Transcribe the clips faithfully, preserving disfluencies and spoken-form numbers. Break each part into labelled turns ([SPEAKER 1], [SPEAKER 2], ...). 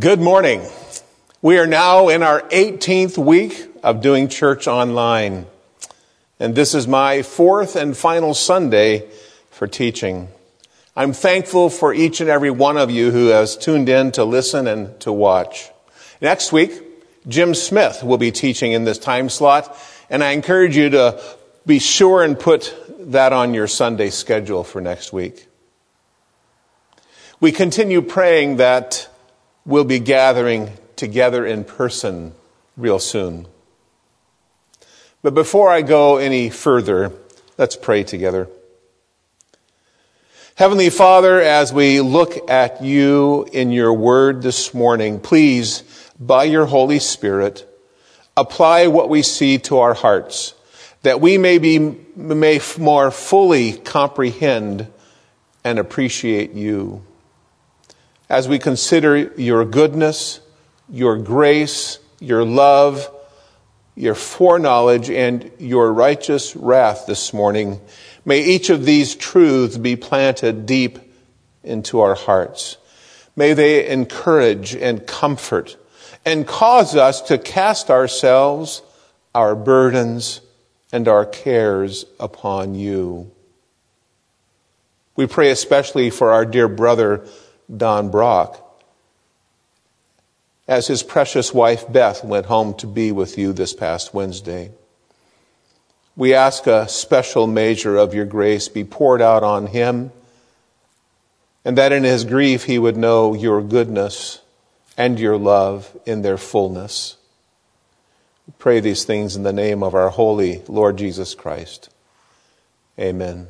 [SPEAKER 1] Good morning. We are now in our eighteenth week of doing church online. And this is my fourth and final Sunday for teaching. I'm thankful for each and every one of you who has tuned in to listen and to watch. Next week, Jim Smith will be teaching in this time slot, and I encourage you to be sure and put that on your Sunday schedule for next week. We continue praying that we'll be gathering together in person real soon. But before I go any further, let's pray together. Heavenly Father, as we look at you in your word this morning, please, by your Holy Spirit, apply what we see to our hearts, that we may be may more fully comprehend and appreciate you. As we consider your goodness, your grace, your love, your foreknowledge, and your righteous wrath this morning, may each of these truths be planted deep into our hearts. May they encourage and comfort and cause us to cast ourselves, our burdens, and our cares upon you. We pray especially for our dear brother, Don Brock, as his precious wife Beth went home to be with you this past Wednesday. We ask a special measure of your grace be poured out on him, and that in his grief he would know your goodness and your love in their fullness. We pray these things in the name of our holy Lord Jesus Christ. Amen.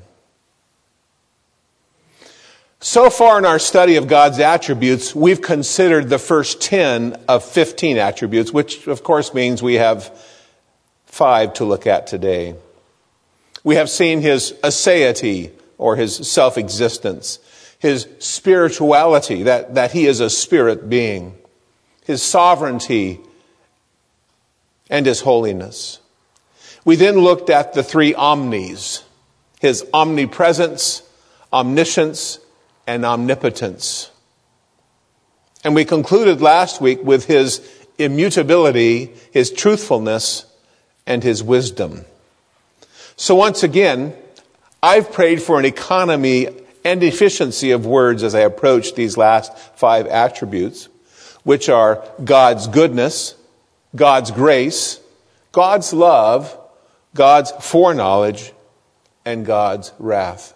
[SPEAKER 1] So far in our study of God's attributes, we've considered the first ten of fifteen attributes, which of course means we have five to look at today. We have seen his aseity, or his self-existence, his spirituality, that, that he is a spirit being, his sovereignty, and his holiness. We then looked at the three omnis, his omnipresence, omniscience, and omnipotence. And we concluded last week with his immutability, his truthfulness, and his wisdom. So once again, I've prayed for an economy and efficiency of words as I approach these last five attributes, which are God's goodness, God's grace, God's love, God's foreknowledge, and God's wrath.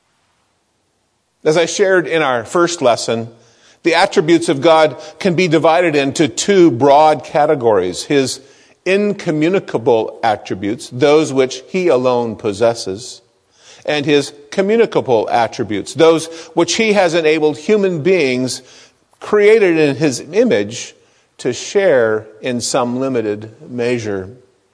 [SPEAKER 1] As I shared in our first lesson, the attributes of God can be divided into two broad categories. His incommunicable attributes, those which he alone possesses, and his communicable attributes, those which he has enabled human beings created in his image to share in some limited measure.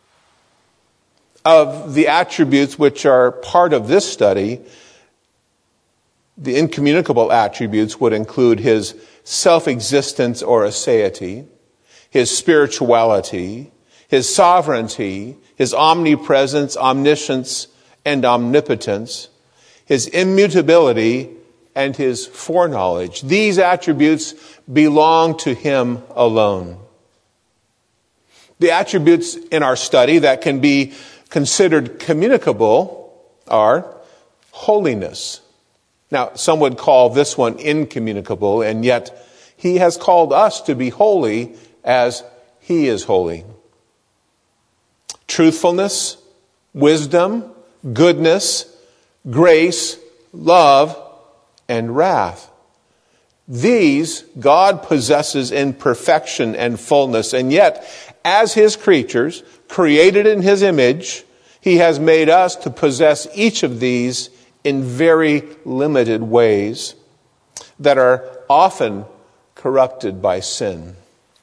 [SPEAKER 1] Of the attributes which are part of this study, the incommunicable attributes would include his self-existence or aseity, his spirituality, his sovereignty, his omnipresence, omniscience, and omnipotence, his immutability, and his foreknowledge. These attributes belong to him alone. The attributes in our study that can be considered communicable are holiness. Now, some would call this one incommunicable, and yet he has called us to be holy as he is holy. Truthfulness, wisdom, goodness, grace, love, and wrath. These God possesses in perfection and fullness, and yet, as his creatures, created in his image, he has made us to possess each of these in very limited ways that are often corrupted by sin.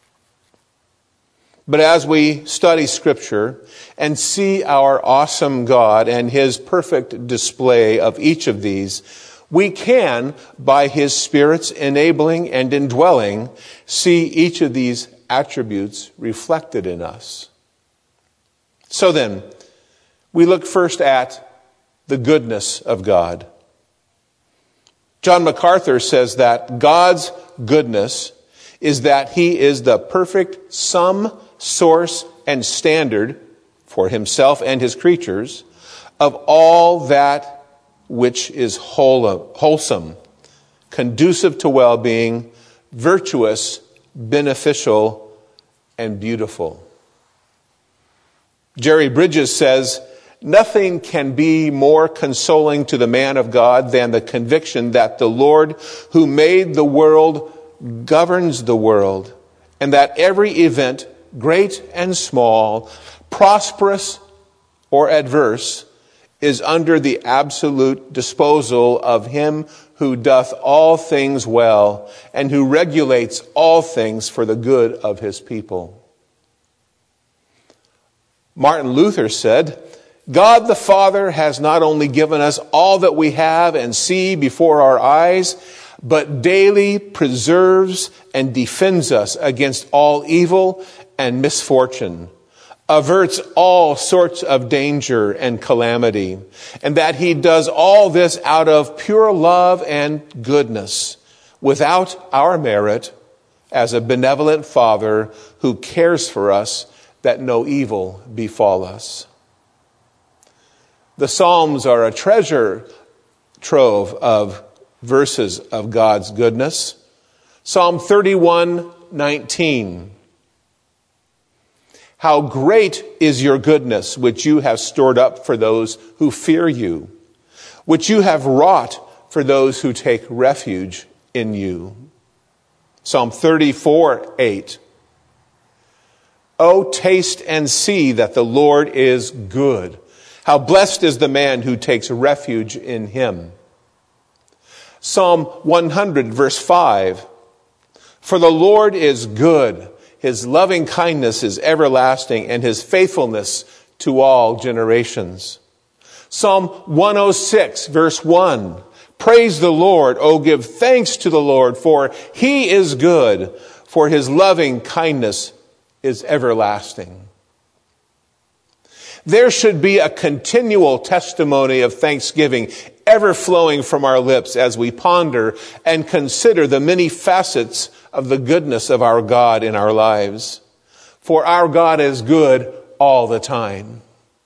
[SPEAKER 1] But as we study Scripture and see our awesome God and his perfect display of each of these, we can, by his Spirit's enabling and indwelling, see each of these attributes reflected in us. So then, we look first at the goodness of God. John MacArthur says that God's goodness is that he is the perfect sum, source, and standard for himself and his creatures of all that which is wholesome, conducive to well-being, virtuous, beneficial, and beautiful. Jerry Bridges says, nothing can be more consoling to the man of God than the conviction that the Lord who made the world governs the world, and that every event, great and small, prosperous or adverse, is under the absolute disposal of him who doth all things well, and who regulates all things for the good of his people. Martin Luther said, God the Father has not only given us all that we have and see before our eyes, but daily preserves and defends us against all evil and misfortune, averts all sorts of danger and calamity, and that he does all this out of pure love and goodness, without our merit, as a benevolent Father who cares for us that no evil befall us. The Psalms are a treasure trove of verses of God's goodness. Psalm thirty-one nineteen. How great is your goodness, which you have stored up for those who fear you, which you have wrought for those who take refuge in you. Psalm thirty-four eight. Oh, taste and see that the Lord is good. How blessed is the man who takes refuge in him. Psalm one hundred, verse five. For the Lord is good. His loving kindness is everlasting, and his faithfulness to all generations. Psalm one oh six, verse one. Praise the Lord. Oh, give thanks to the Lord, for he is good, for his loving kindness is everlasting. There should be a continual testimony of thanksgiving ever flowing from our lips as we ponder and consider the many facets of the goodness of our God in our lives. For our God is good all the time.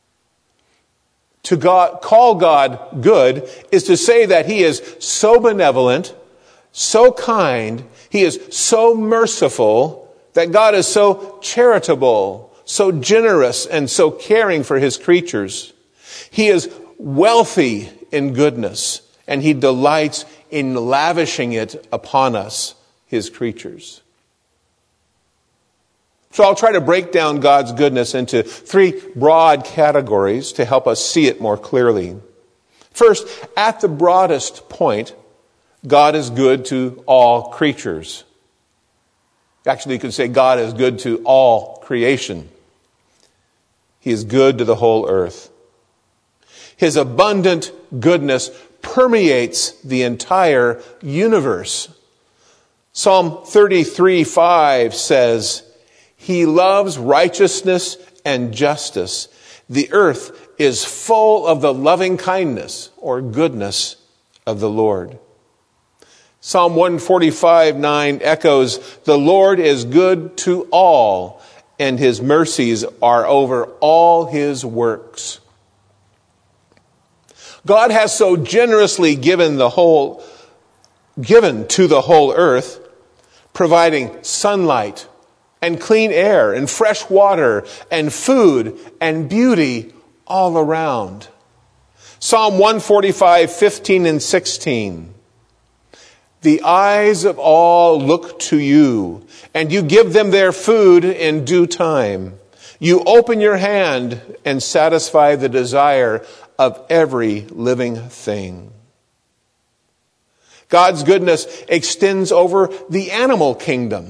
[SPEAKER 1] To God, call God good is to say that he is so benevolent, so kind, he is so merciful, that God is so charitable, so generous, and so caring for his creatures. He is wealthy in goodness, and he delights in lavishing it upon us, his creatures. So I'll try to break down God's goodness into three broad categories to help us see it more clearly. First, at the broadest point, God is good to all creatures. Actually, you could say God is good to all creation. He is good to the whole earth. His abundant goodness permeates the entire universe. Psalm thirty-three five says, he loves righteousness and justice. The earth is full of the loving kindness or goodness of the Lord. Psalm one forty-five nine echoes, the Lord is good to all, and his mercies are over all his works. God has so generously given the whole, given to the whole earth, providing sunlight and clean air and fresh water and food and beauty all around. Psalm one forty-five fifteen and sixteen. The eyes of all look to you, and you give them their food in due time. You open your hand and satisfy the desire of every living thing. God's goodness extends over the animal kingdom.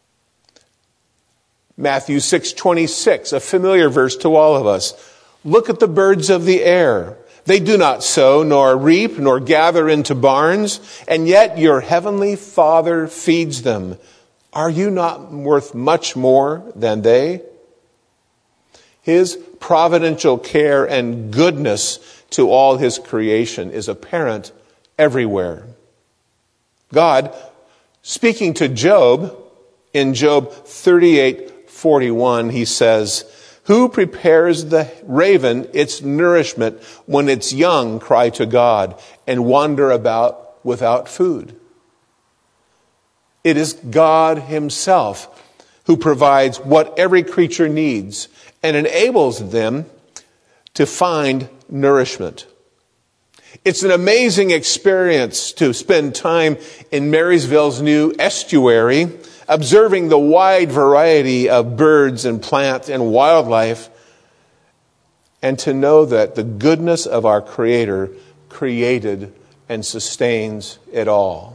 [SPEAKER 1] Matthew six twenty-six, a familiar verse to all of us. Look at the birds of the air. They do not sow, nor reap, nor gather into barns, and yet your heavenly Father feeds them. Are you not worth much more than they? His providential care and goodness to all his creation is apparent everywhere. God, speaking to Job, In Job thirty-eight forty-one, he says, "Who prepares the raven its nourishment when its young cry to God and wander about without food?" It is God himself who provides what every creature needs and enables them to find nourishment. It's an amazing experience to spend time in Marysville's new estuary, observing the wide variety of birds and plants and wildlife, and to know that the goodness of our Creator created and sustains it all.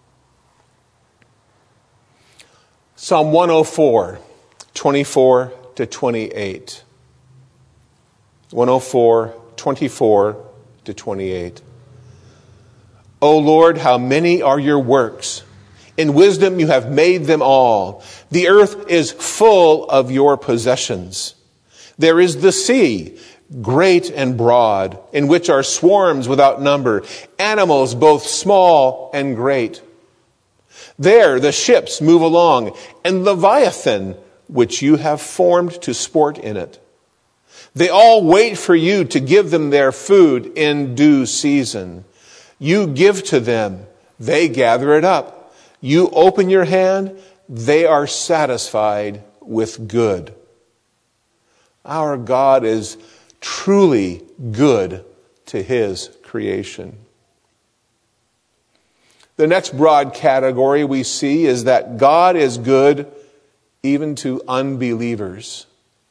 [SPEAKER 1] Psalm one oh four, twenty-four to twenty-eight. one oh four, twenty-four to twenty-eight. O Lord, how many are your works? In wisdom you have made them all. The earth is full of your possessions. There is the sea, great and broad, in which are swarms without number, animals both small and great. There the ships move along, and Leviathan, which you have formed to sport in it. They all wait for you to give them their food in due season. You give to them, they gather it up. You open your hand, they are satisfied with good. Our God is truly good to his creation. The next broad category we see is that God is good even to unbelievers.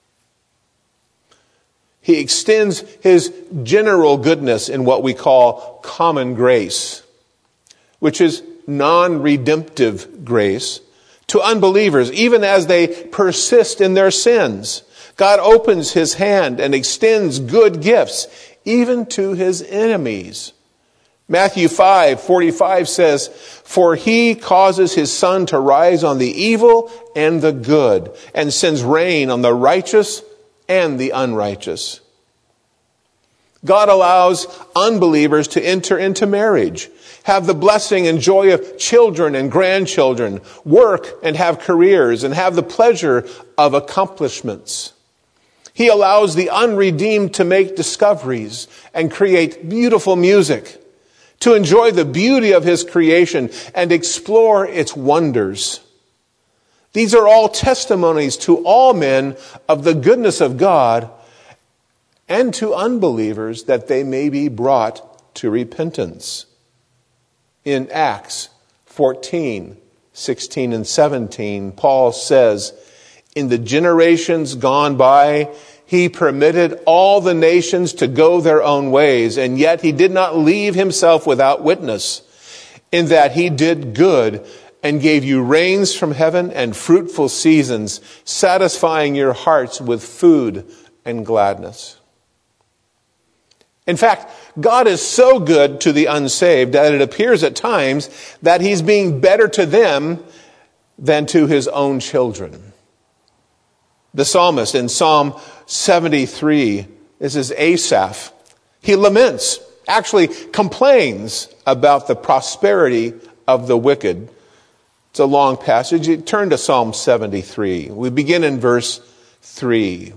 [SPEAKER 1] He extends his general goodness in what we call common grace, which is non-redemptive grace, to unbelievers, even as they persist in their sins. God opens his hand and extends good gifts, even to his enemies. Matthew five forty-five says, "For he causes his sun to rise on the evil and the good, and sends rain on the righteous and the unrighteous." God allows unbelievers to enter into marriage, have the blessing and joy of children and grandchildren, work and have careers, and have the pleasure of accomplishments. He allows the unredeemed to make discoveries and create beautiful music, to enjoy the beauty of his creation and explore its wonders. These are all testimonies to all men of the goodness of God, and to unbelievers that they may be brought to repentance. In Acts fourteen, sixteen and seventeen, Paul says, "In the generations gone by, he permitted all the nations to go their own ways, and yet he did not leave himself without witness, in that he did good and gave you rains from heaven and fruitful seasons, satisfying your hearts with food and gladness." In fact, God is so good to the unsaved that it appears at times that he's being better to them than to his own children. The psalmist in Psalm seventy-three, this is Asaph, he laments, actually complains about the prosperity of the wicked. It's a long passage. Turn to Psalm seventy-three. We begin in verse three.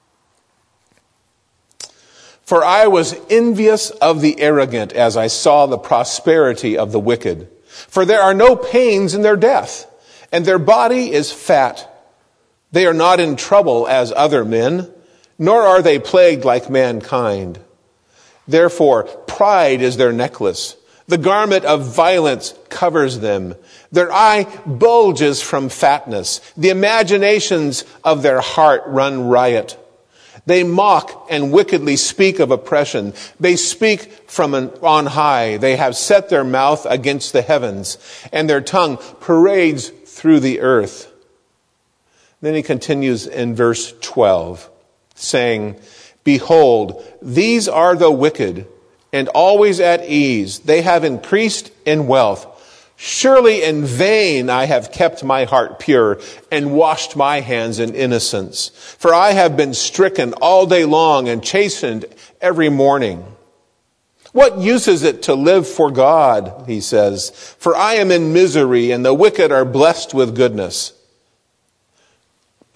[SPEAKER 1] "For I was envious of the arrogant as I saw the prosperity of the wicked. For there are no pains in their death, and their body is fat. They are not in trouble as other men, nor are they plagued like mankind. Therefore, pride is their necklace. The garment of violence covers them. Their eye bulges from fatness. The imaginations of their heart run riot. They mock and wickedly speak of oppression. They speak from on high. They have set their mouth against the heavens, and their tongue parades through the earth." Then he continues in verse twelve, saying, "Behold, these are the wicked, and always at ease. They have increased in wealth. Surely in vain I have kept my heart pure and washed my hands in innocence. For I have been stricken all day long and chastened every morning. What use is it to live for God?" he says. "For I am in misery, and the wicked are blessed with goodness.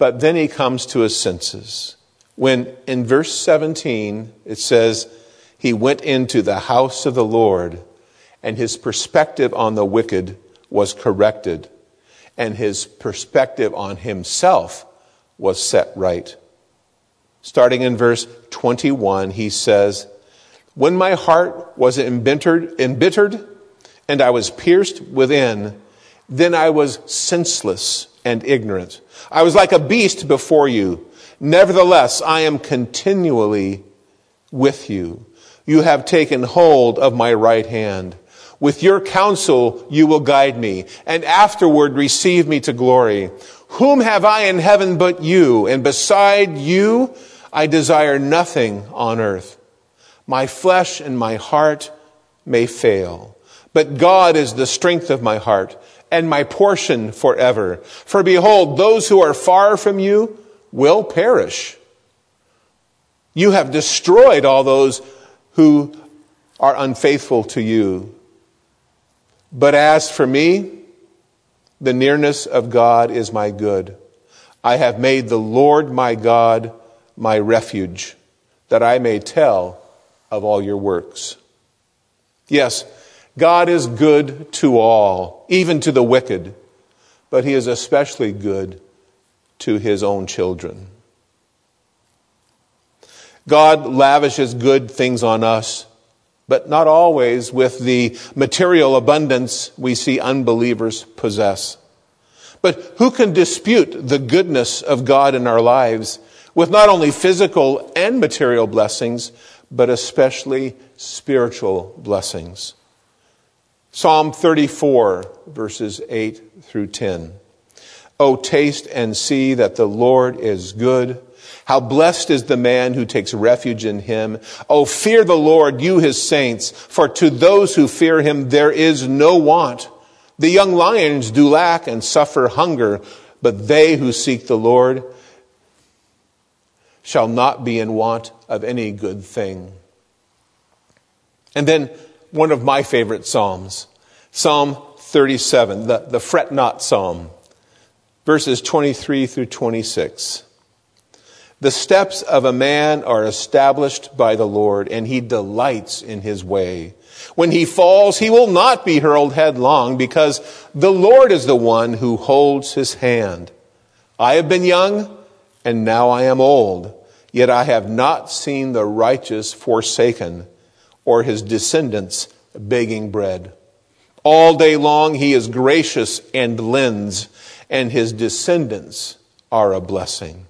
[SPEAKER 1] But then he comes to his senses. When in verse seventeen it says, he went into the house of the Lord, and his perspective on the wicked was corrected, and his perspective on himself was set right. Starting in verse twenty-one, he says, when my heart was embittered, embittered and I was pierced within, then I was senseless and ignorant. I was like a beast before you. Nevertheless, I am continually with you. You have taken hold of my right hand. With your counsel you will guide me, and afterward receive me to glory. Whom have I in heaven but you? And beside you I desire nothing on earth. My flesh and my heart may fail, but God is the strength of my heart and my portion forever. For behold, those who are far from you will perish. You have destroyed all those who are unfaithful to you. But as for me, the nearness of God is my good. I have made the Lord my God my refuge, that I may tell of all your works. Yes, God is good to all, even to the wicked, but he is especially good to his own children. God lavishes good things on us, but not always with the material abundance we see unbelievers possess. But who can dispute the goodness of God in our lives with not only physical and material blessings, but especially spiritual blessings? Psalm thirty-four, verses eight through ten. O taste and see that the Lord is good. How blessed is the man who takes refuge in him. O fear the Lord, you his saints, for to those who fear him there is no want. The young lions do lack and suffer hunger, but they who seek the Lord shall not be in want of any good thing. And then one of my favorite psalms, Psalm thirty-seven, the, the fret not psalm, verses twenty-three through twenty-six. The steps of a man are established by the Lord, and he delights in his way. When he falls, he will not be hurled headlong, because the Lord is the one who holds his hand. I have been young, and now I am old, yet I have not seen the righteous forsaken, or his descendants begging bread. All day long he is gracious and lends, and his descendants are a blessing.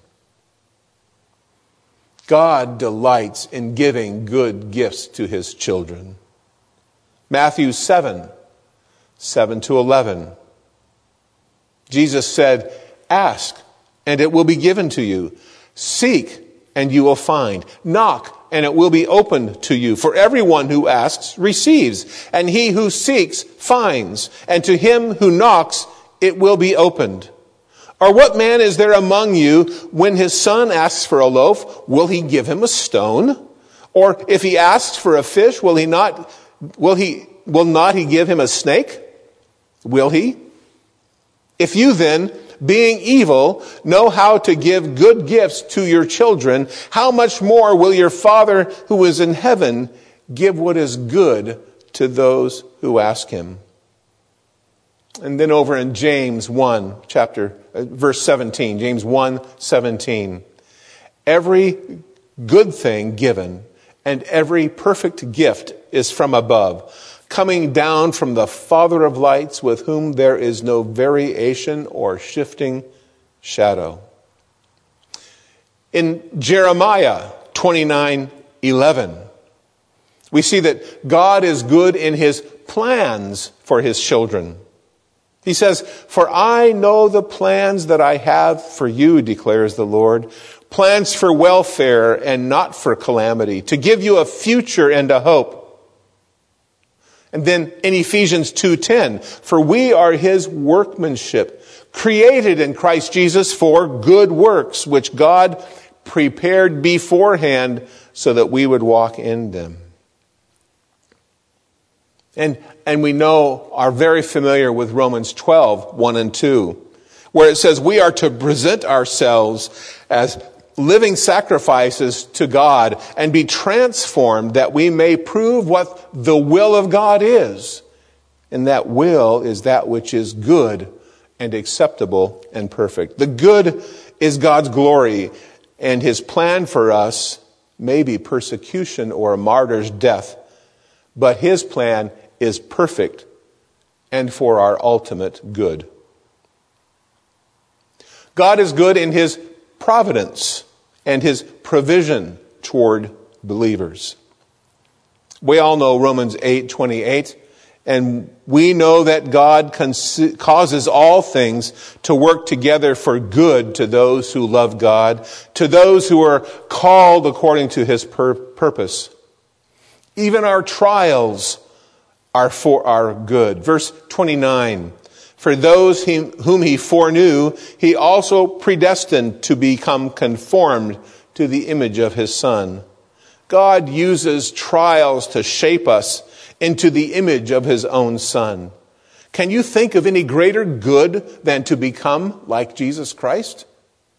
[SPEAKER 1] God delights in giving good gifts to his children. Matthew seven, seven to eleven. Jesus said, ask, and it will be given to you. Seek, and you will find. Knock, and it will be opened to you. For everyone who asks receives, and he who seeks finds, and to him who knocks it will be opened. Or what man is there among you, when his son asks for a loaf, will he give him a stone? Or if he asks for a fish, will he not, will he, will not he give him a snake? Will he? If you then, being evil, know how to give good gifts to your children, how much more will your Father who is in heaven give what is good to those who ask him? And then over in James one, chapter, uh, verse seventeen, James one, seventeen. Every good thing given and every perfect gift is from above, coming down from the Father of lights, with whom there is no variation or shifting shadow. In Jeremiah twenty-nine, eleven, we see that God is good in his plans for his children. He says, for I know the plans that I have for you, declares the Lord, plans for welfare and not for calamity, to give you a future and a hope. And then in Ephesians two ten, for we are his workmanship, created in Christ Jesus for good works, which God prepared beforehand so that we would walk in them. And, and we know, are very familiar with Romans twelve, one and two, where it says we are to present ourselves as living sacrifices to God and be transformed that we may prove what the will of God is. And that will is that which is good and acceptable and perfect. The good is God's glory, and his plan for us may be persecution or a martyr's death, but his plan is perfect and for our ultimate good. God is good in his providence and his provision toward believers. We all know Romans eight twenty-eight, and we know that God cons- causes all things to work together for good to those who love God, to those who are called according to his pur- purpose. Even our trials are for our good. Verse twenty-nine, for those he, whom he foreknew, he also predestined to become conformed to the image of his Son. God uses trials to shape us into the image of his own Son. Can you think of any greater good than to become like Jesus Christ?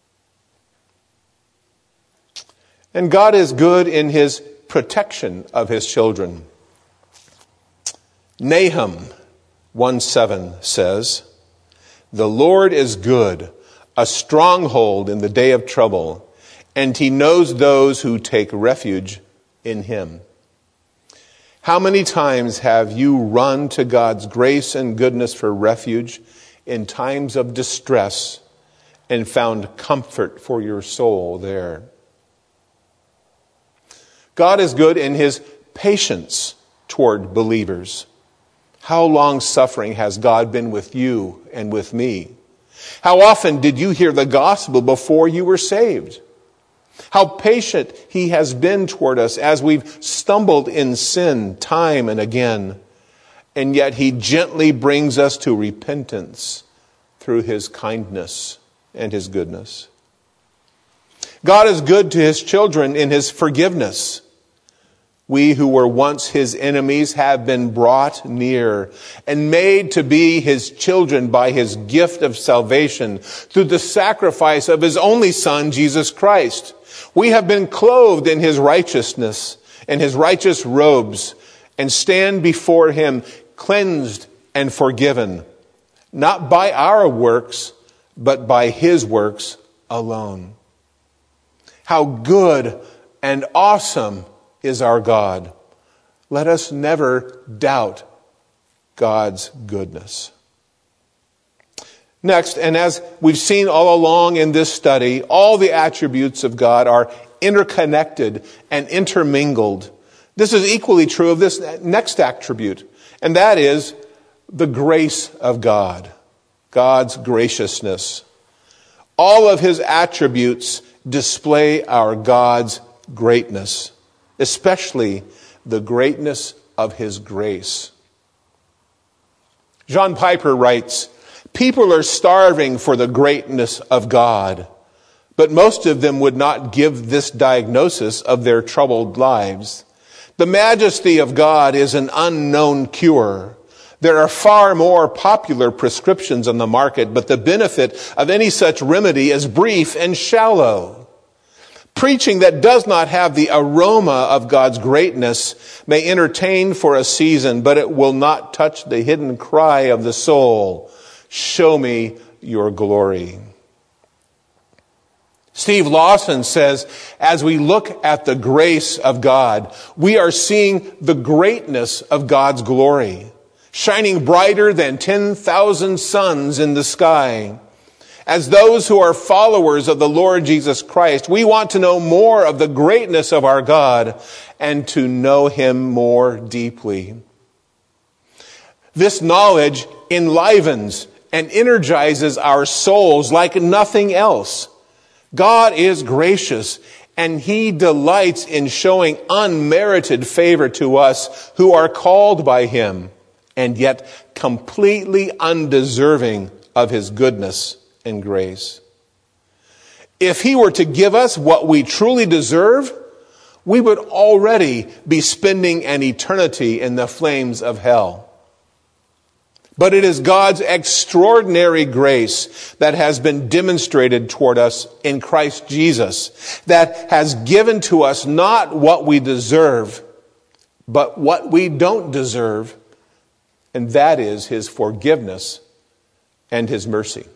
[SPEAKER 1] And God is good in his protection of his children. Nahum one seven says, the Lord is good, a stronghold in the day of trouble, and he knows those who take refuge in him. How many times have you run to God's grace and goodness for refuge in times of distress and found comfort for your soul there? God is good in his patience toward believers. How long-suffering has God been with you and with me? How often did you hear the gospel before you were saved? How patient he has been toward us as we've stumbled in sin time and again. And yet he gently brings us to repentance through his kindness and his goodness. God is good to his children in his forgiveness. We who were once his enemies have been brought near and made to be his children by his gift of salvation through the sacrifice of his only Son, Jesus Christ. We have been clothed in his righteousness and his righteous robes and stand before him cleansed and forgiven, not by our works, but by his works alone. How good and awesome is our God. Let us never doubt God's goodness. Next, and as we've seen all along in this study, all the attributes of God are interconnected and intermingled. This is equally true of this next attribute, and that is the grace of God, God's graciousness. All of his attributes display our God's greatness, especially the greatness of his grace. John Piper writes, people are starving for the greatness of God, but most of them would not give this diagnosis of their troubled lives. The majesty of God is an unknown cure. There are far more popular prescriptions on the market, but the benefit of any such remedy is brief and shallow. Preaching that does not have the aroma of God's greatness may entertain for a season, but it will not touch the hidden cry of the soul. Show me your glory. Steve Lawson says, as we look at the grace of God, we are seeing the greatness of God's glory, shining brighter than ten thousand suns in the sky. As those who are followers of the Lord Jesus Christ, we want to know more of the greatness of our God and to know him more deeply. This knowledge enlivens and energizes our souls like nothing else. God is gracious, and he delights in showing unmerited favor to us who are called by him, and yet completely undeserving of his goodness and grace. If he were to give us what we truly deserve, we would already be spending an eternity in the flames of hell. But it is God's extraordinary grace that has been demonstrated toward us in Christ Jesus, that has given to us not what we deserve, but what we don't deserve, and that is his forgiveness and his mercy.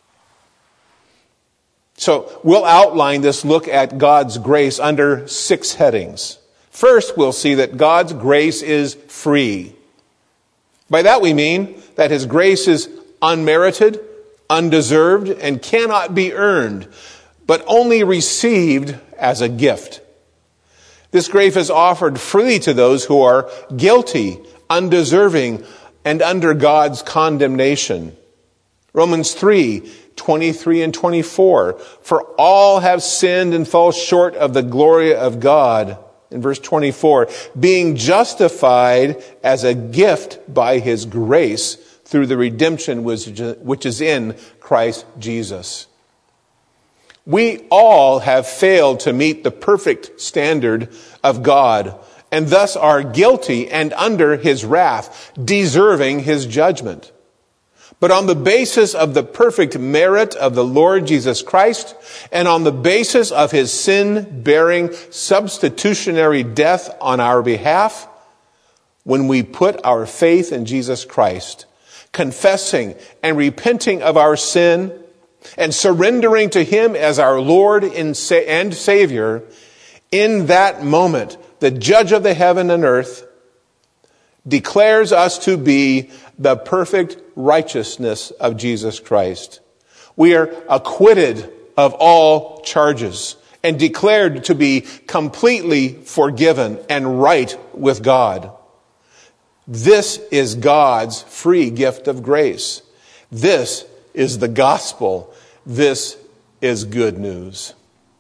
[SPEAKER 1] So we'll outline this look at God's grace under six headings. First, we'll see that God's grace is free. By that we mean that his grace is unmerited, undeserved, and cannot be earned, but only received as a gift. This grace is offered freely to those who are guilty, undeserving, and under God's condemnation. Romans three, twenty-three and twenty-four. For all have sinned and fall short of the glory of God. In verse twenty-four, being justified as a gift by his grace through the redemption which is in Christ Jesus. We all have failed to meet the perfect standard of God, and thus are guilty and under his wrath, deserving his judgment. But on the basis of the perfect merit of the Lord Jesus Christ, and on the basis of his sin-bearing substitutionary death on our behalf, when we put our faith in Jesus Christ, confessing and repenting of our sin, and surrendering to him as our Lord and Savior, in that moment, the judge of the heaven and earth declares us to be the perfect righteousness of Jesus Christ. We are acquitted of all charges and declared to be completely forgiven and right with God. This is God's free gift of grace. This is the gospel. This is good news.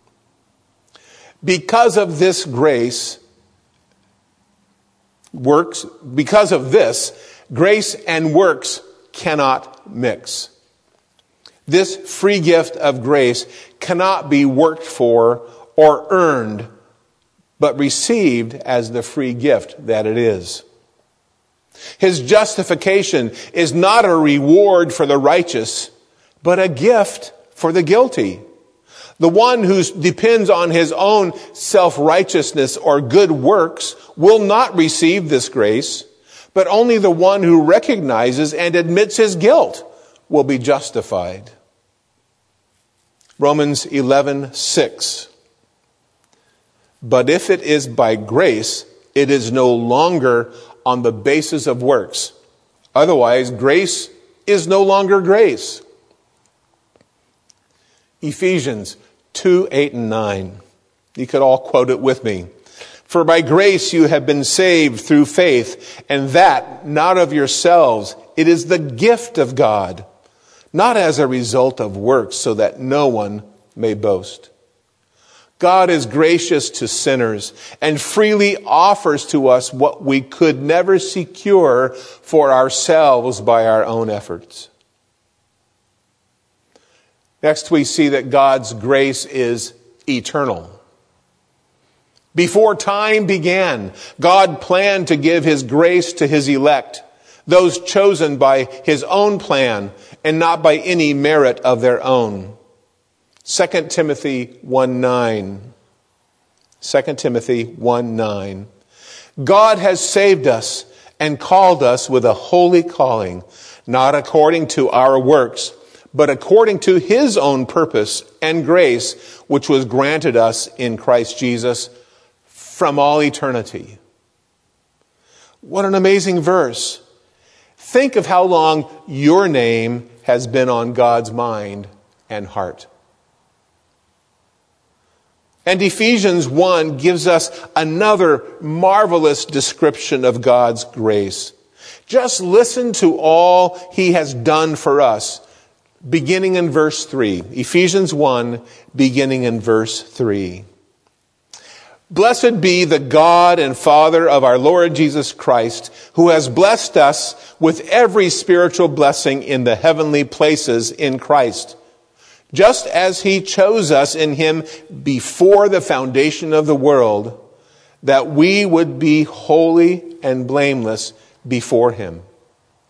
[SPEAKER 1] Because of this grace, works, because of this, grace and works cannot mix. This free gift of grace cannot be worked for or earned, but received as the free gift that it is. His justification is not a reward for the righteous, but a gift for the guilty. The one who depends on his own self-righteousness or good works will not receive this grace, but only the one who recognizes and admits his guilt will be justified. Romans eleven six. But if it is by grace, it is no longer on the basis of works. Otherwise, grace is no longer grace. Ephesians two, eight, and nine. You could all quote it with me. For by grace you have been saved through faith, and that not of yourselves. It is the gift of God, not as a result of works, so that no one may boast. God is gracious to sinners and freely offers to us what we could never secure for ourselves by our own efforts. Next, we see that God's grace is eternal. Before time began, God planned to give his grace to his elect, those chosen by his own plan and not by any merit of their own. Second Timothy one nine. Second Timothy one nine. God has saved us and called us with a holy calling, not according to our works, but according to his own purpose and grace, which was granted us in Christ Jesus from all eternity. What an amazing verse. Think of how long your name has been on God's mind and heart. And Ephesians one gives us another marvelous description of God's grace. Just listen to all he has done for us, beginning in verse three. Ephesians one, beginning in verse three. Blessed be the God and Father of our Lord Jesus Christ, who has blessed us with every spiritual blessing in the heavenly places in Christ, just as he chose us in him before the foundation of the world, that we would be holy and blameless before him.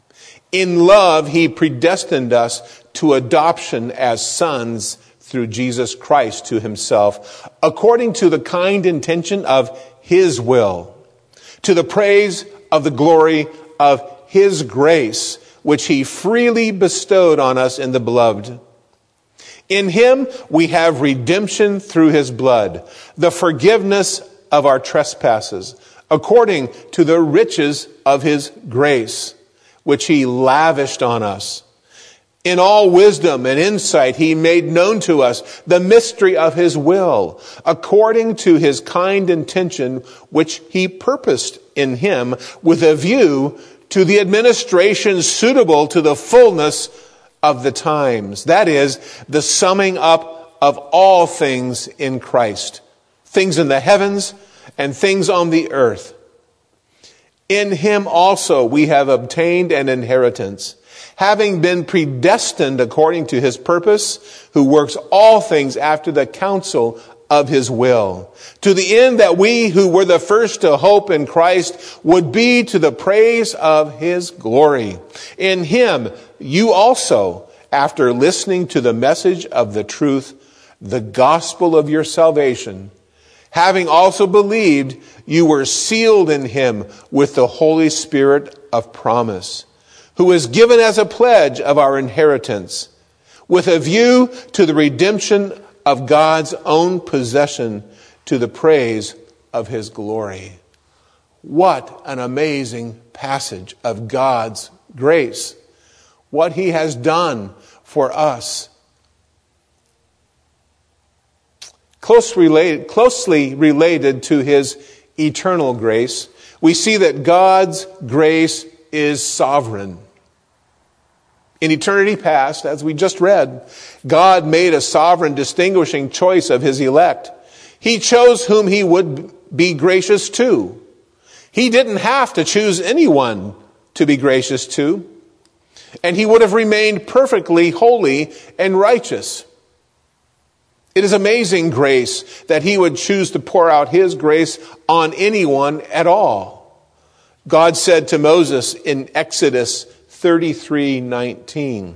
[SPEAKER 1] In love, he predestined us to adoption as sons through Jesus Christ to himself, according to the kind intention of his will, to the praise of the glory of his grace, which he freely bestowed on us in the beloved. In him we have redemption through his blood, the forgiveness of our trespasses, according to the riches of his grace, which he lavished on us. In all wisdom and insight, he made known to us the mystery of his will, according to his kind intention, which he purposed in him with a view to the administration suitable to the fullness of the times. That is, the summing up of all things in Christ, things in the heavens and things on the earth. In him also we have obtained an inheritance, having been predestined according to his purpose, who works all things after the counsel of his will, to the end that we who were the first to hope in Christ would be to the praise of his glory. In him you also, after listening to the message of the truth, the gospel of your salvation, having also believed, you were sealed in him with the Holy Spirit of promise, who is given as a pledge of our inheritance, with a view to the redemption of God's own possession, to the praise of his glory. What an amazing passage of God's grace. What he has done for us. Closely related, closely related to his eternal grace, we see that God's grace is sovereign. In eternity past, as we just read, God made a sovereign distinguishing choice of his elect. He chose whom he would be gracious to. He didn't have to choose anyone to be gracious to, and he would have remained perfectly holy and righteous. It is amazing grace that he would choose to pour out his grace on anyone at all. God said to Moses in Exodus thirty-three nineteen,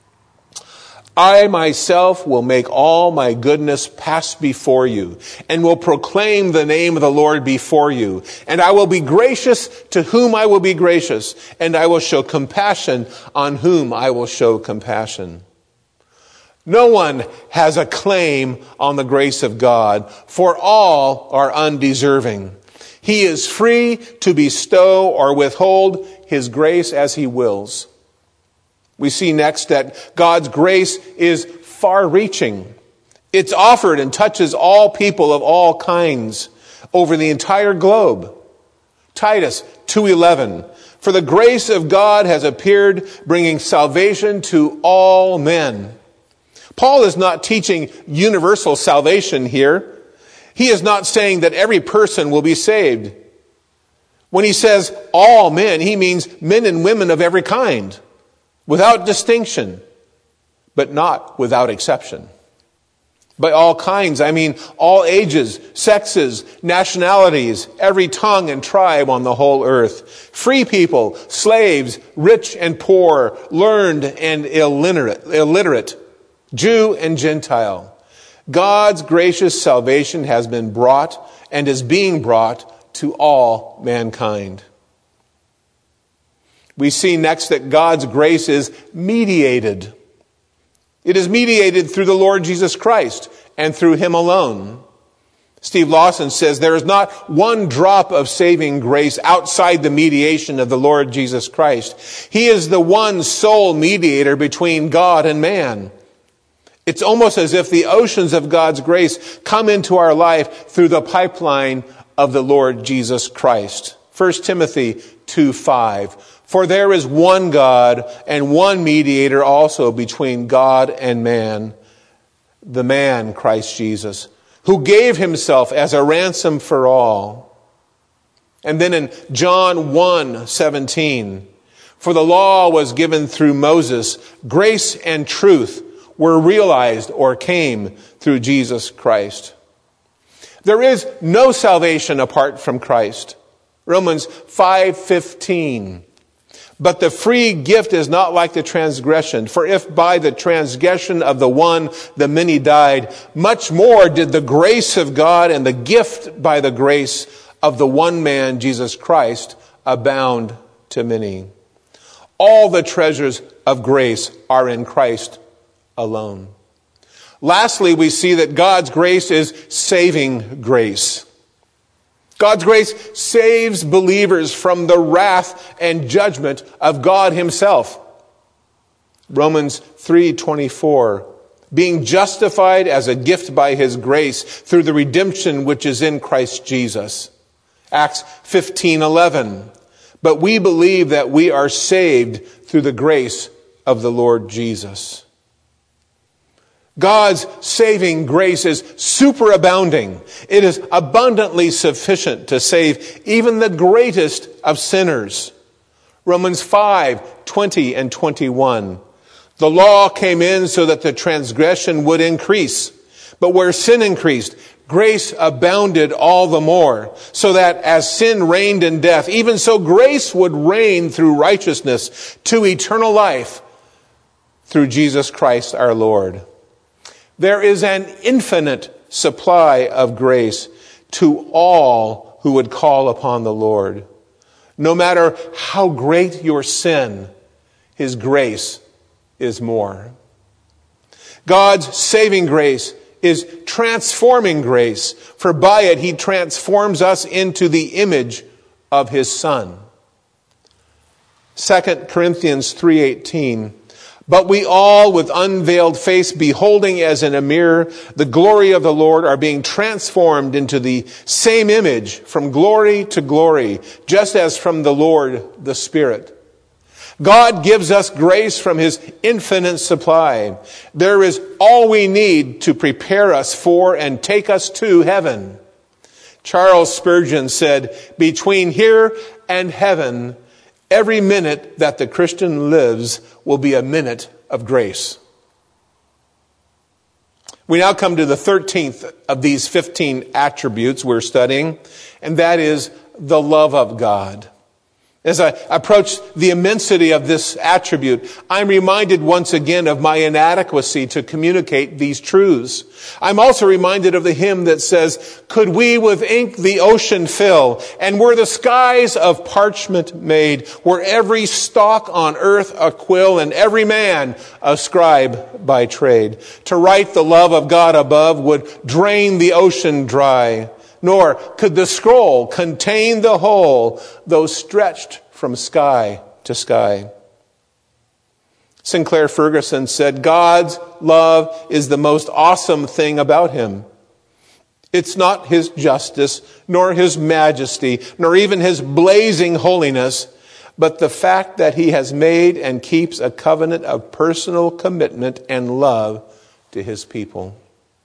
[SPEAKER 1] I myself will make all my goodness pass before you, and will proclaim the name of the Lord before you. And I will be gracious to whom I will be gracious, and I will show compassion on whom I will show compassion. No one has a claim on the grace of God, for all are undeserving. He is free to bestow or withhold his grace as he wills. We see next that God's grace is far-reaching. It's offered and touches all people of all kinds over the entire globe. Titus two eleven, for the grace of God has appeared, bringing salvation to all men. Paul is not teaching universal salvation here. He is not saying that every person will be saved. When he says all men, he means men and women of every kind, without distinction, but not without exception. By all kinds, I mean all ages, sexes, nationalities, every tongue and tribe on the whole earth. Free people, slaves, rich and poor, learned and illiterate, illiterate, Jew and Gentile. God's gracious salvation has been brought and is being brought to all mankind. We see next that God's grace is mediated. It is mediated through the Lord Jesus Christ and through him alone. Steve Lawson says there is not one drop of saving grace outside the mediation of the Lord Jesus Christ. He is the one sole mediator between God and man. It's almost as if the oceans of God's grace come into our life through the pipeline of the Lord Jesus Christ. First Timothy two five. For there is one God and one mediator also between God and man, the man Christ Jesus, who gave himself as a ransom for all. And then in John one seventeen, for the law was given through Moses, grace and truth were realized or came through Jesus Christ. There is no salvation apart from Christ. Romans five fifteen. But the free gift is not like the transgression. For if by the transgression of the one the many died, much more did the grace of God and the gift by the grace of the one man, Jesus Christ, abound to many. All the treasures of grace are in Christ alone. Lastly, we see that God's grace is saving grace. God's grace saves believers from the wrath and judgment of God himself. Romans three twenty-four, being justified as a gift by his grace through the redemption which is in Christ Jesus. Acts fifteen eleven, but we believe that we are saved through the grace of the Lord Jesus. God's saving grace is superabounding. It is abundantly sufficient to save even the greatest of sinners. Romans five twenty and twenty-one. The law came in so that the transgression would increase. But where sin increased, grace abounded all the more, so that as sin reigned in death, even so grace would reign through righteousness to eternal life through Jesus Christ our Lord. There is an infinite supply of grace to all who would call upon the Lord. No matter how great your sin, his grace is more. God's saving grace is transforming grace, for by it he transforms us into the image of his Son. Second Corinthians three eighteen. But we all, with unveiled face, beholding as in a mirror the glory of the Lord, are being transformed into the same image from glory to glory, just as from the Lord the Spirit. God gives us grace from his infinite supply. There is all we need to prepare us for and take us to heaven. Charles Spurgeon said, between here and heaven, every minute that the Christian lives will be a minute of grace. We now come to the thirteenth of these fifteen attributes we're studying, and that is the love of God. As I approach the immensity of this attribute, I'm reminded once again of my inadequacy to communicate these truths. I'm also reminded of the hymn that says, could we with ink the ocean fill, and were the skies of parchment made, were every stalk on earth a quill, and every man a scribe by trade, to write the love of God above would drain the ocean dry. Nor could the scroll contain the whole, though stretched from sky to sky. Sinclair Ferguson said, God's love is the most awesome thing about him. It's not his justice, nor his majesty, nor even his blazing holiness, but the fact that he has made and keeps a covenant of personal commitment and love to his people.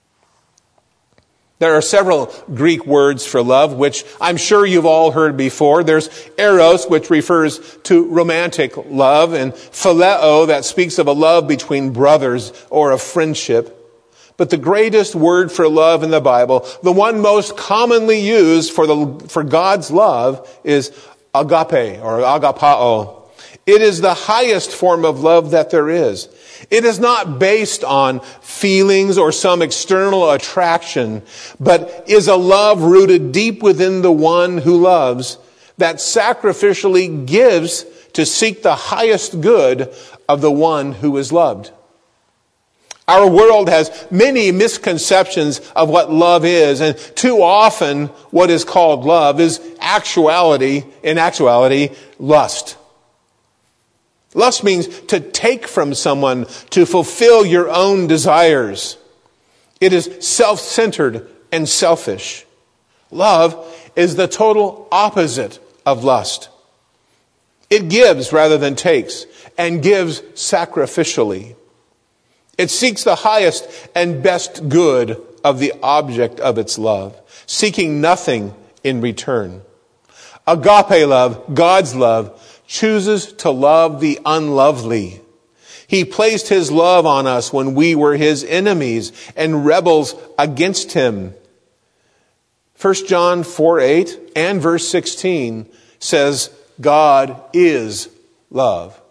[SPEAKER 1] There are several Greek words for love, which I'm sure you've all heard before. There's eros, which refers to romantic love, and phileo, that speaks of a love between brothers or a friendship. But the greatest word for love in the Bible, the one most commonly used for the for God's love, is agape or agapao. It is the highest form of love that there is. It is not based on feelings or some external attraction, but is a love rooted deep within the one who loves, that sacrificially gives to seek the highest good of the one who is loved. Our world has many misconceptions of what love is, and too often what is called love is actuality, in actuality, lust. Lust means to take from someone to fulfill your own desires. It is self-centered and selfish. Love is the total opposite of lust. It gives rather than takes, and gives sacrificially. It seeks the highest and best good of the object of its love, seeking nothing in return. Agape love, God's love, chooses to love the unlovely. He placed his love on us when we were his enemies and rebels against him. First John four eight and verse sixteen says, God is love.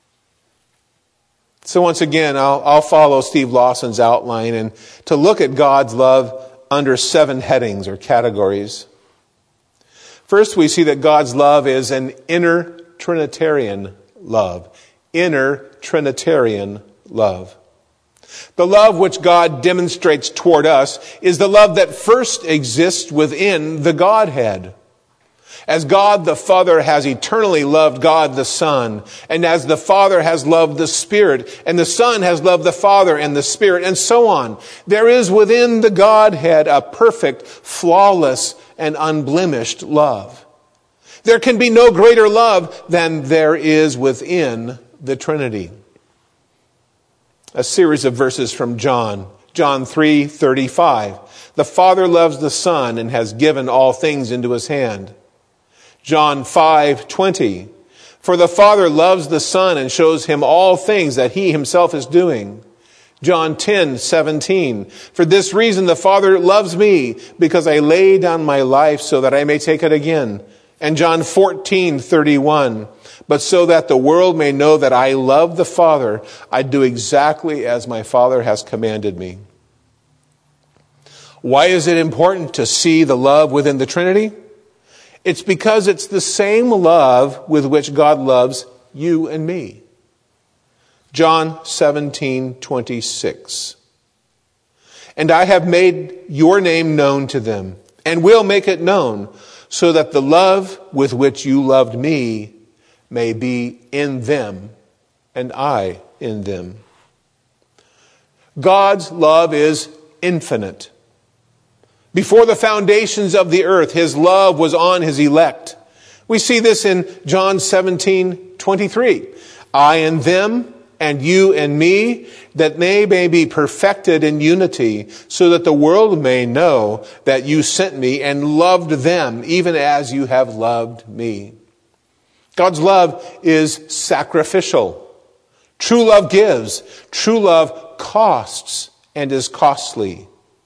[SPEAKER 1] So once again, I'll, I'll follow Steve Lawson's outline and to look at God's love under seven headings or categories. First, we see that God's love is an inner Trinitarian love. Inner Trinitarian love. The love which God demonstrates toward us is the love that first exists within the Godhead. As God the Father has eternally loved God the Son, and as the Father has loved the Spirit, and the Son has loved the Father and the Spirit, and so on, there is within the Godhead a perfect, flawless, and unblemished love. There can be no greater love than there is within the Trinity. A series of verses from John. John three thirty-five. The Father loves the Son and has given all things into his hand. John five twenty. For the Father loves the Son and shows him all things that he himself is doing. John ten seventeen. For this reason the Father loves me, because I lay down my life so that I may take it again. And John fourteen thirty-one. But so that the world may know that I love the Father, I do exactly as my Father has commanded me. Why is it important to see the love within the Trinity? It's because it's the same love with which God loves you and me. John seventeen twenty-six. And I have made your name known to them, and will make it known, so that the love with which you loved me may be in them, and I in them. God's love is infinite. Before the foundations of the earth, his love was on his elect. We see this in John seventeen twenty-three. I and them, and you and me, that they may be perfected in unity, so that the world may know that you sent me and loved them, even as you have loved me. God's love is sacrificial. True love gives. True love costs and is costly.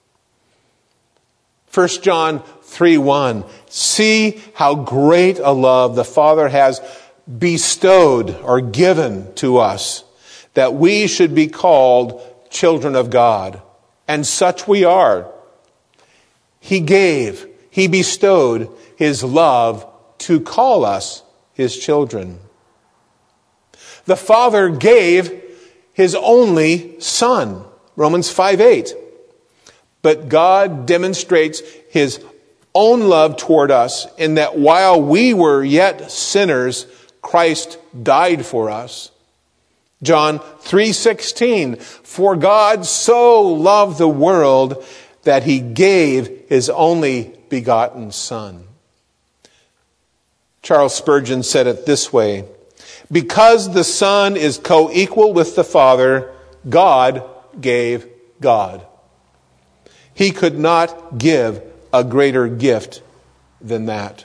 [SPEAKER 1] First John three one. See how great a love the Father has bestowed or given to us, that we should be called children of God. And such we are. He gave, he bestowed his love to call us his children. The Father gave his only Son, Romans five eight. But God demonstrates his own love toward us in that while we were yet sinners, Christ died for us. John three sixteen. For God so loved the world that he gave his only begotten Son. Charles Spurgeon said it this way. Because the Son is co-equal with the Father, God gave God. He could not give a greater gift than that.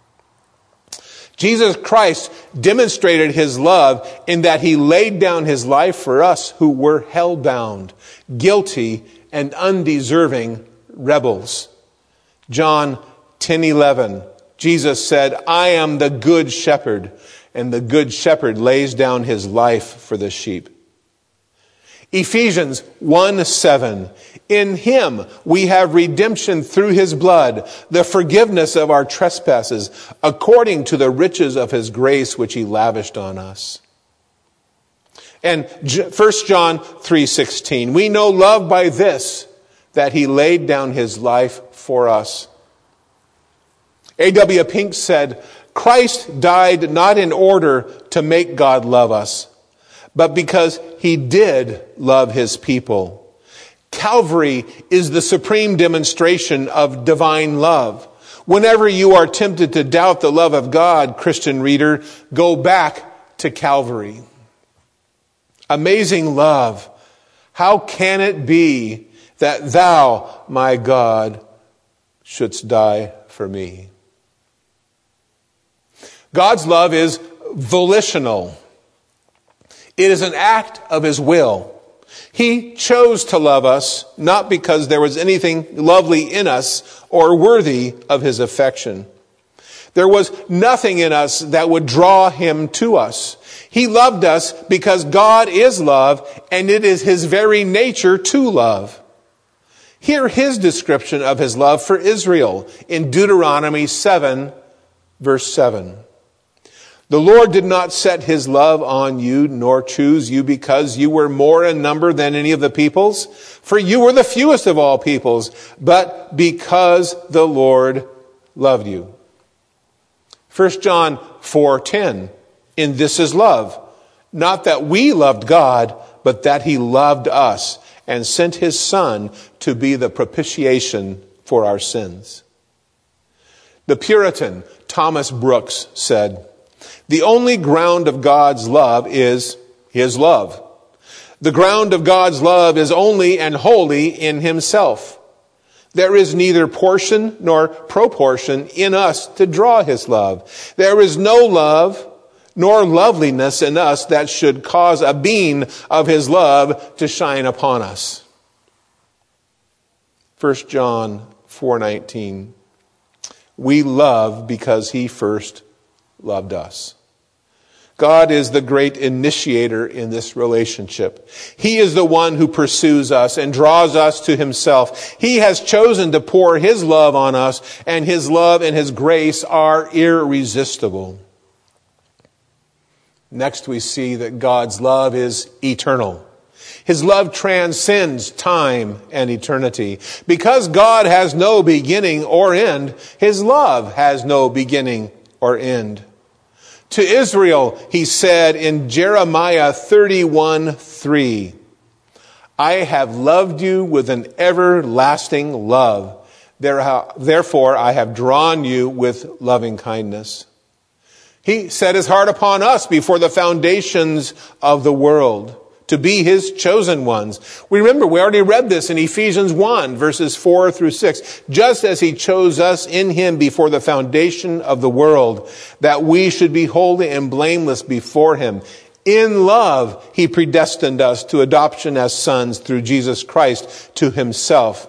[SPEAKER 1] Jesus Christ demonstrated his love in that he laid down his life for us who were hell-bound, guilty, and undeserving rebels. John ten eleven. Jesus said, I am the good shepherd, and the good shepherd lays down his life for the sheep. Ephesians one seven. In him we have redemption through his blood, the forgiveness of our trespasses, according to the riches of his grace which he lavished on us. And First John three sixteen. We know love by this, that he laid down his life for us. A W Pink said, Christ died not in order to make God love us, but because he did love his people. Calvary is the supreme demonstration of divine love. Whenever you are tempted to doubt the love of God, Christian reader, go back to Calvary. Amazing love. How can it be that thou, my God, shouldst die for me? God's love is volitional. It is an act of his will. He chose to love us, not because there was anything lovely in us or worthy of his affection. There was nothing in us that would draw him to us. He loved us because God is love, and it is his very nature to love. Hear his description of his love for Israel in Deuteronomy seven, verse seven. The Lord did not set his love on you, nor choose you because you were more in number than any of the peoples, for you were the fewest of all peoples, but because the Lord loved you. First John four ten. In this is love, not that we loved God, but that he loved us and sent his Son to be the propitiation for our sins. The Puritan Thomas Brooks said, "The only ground of God's love is his love. The ground of God's love is only and wholly in himself. There is neither portion nor proportion in us to draw his love. There is no love nor loveliness in us that should cause a beam of his love to shine upon us." First John four nineteen. We love because he first loved us. God is the great initiator in this relationship. He is the one who pursues us and draws us to himself. He has chosen to pour his love on us, and his love and his grace are irresistible. Next, we see that God's love is eternal. His love transcends time and eternity. Because God has no beginning or end, his love has no beginning or end. To Israel, he said in Jeremiah thirty-one three, I have loved you with an everlasting love. Therefore, I have drawn you with loving kindness. He set his heart upon us before the foundations of the world to be his chosen ones. We remember, we already read this in Ephesians one, verses four through six. Just as he chose us in him before the foundation of the world, that we should be holy and blameless before him. In love, he predestined us to adoption as sons through Jesus Christ to himself.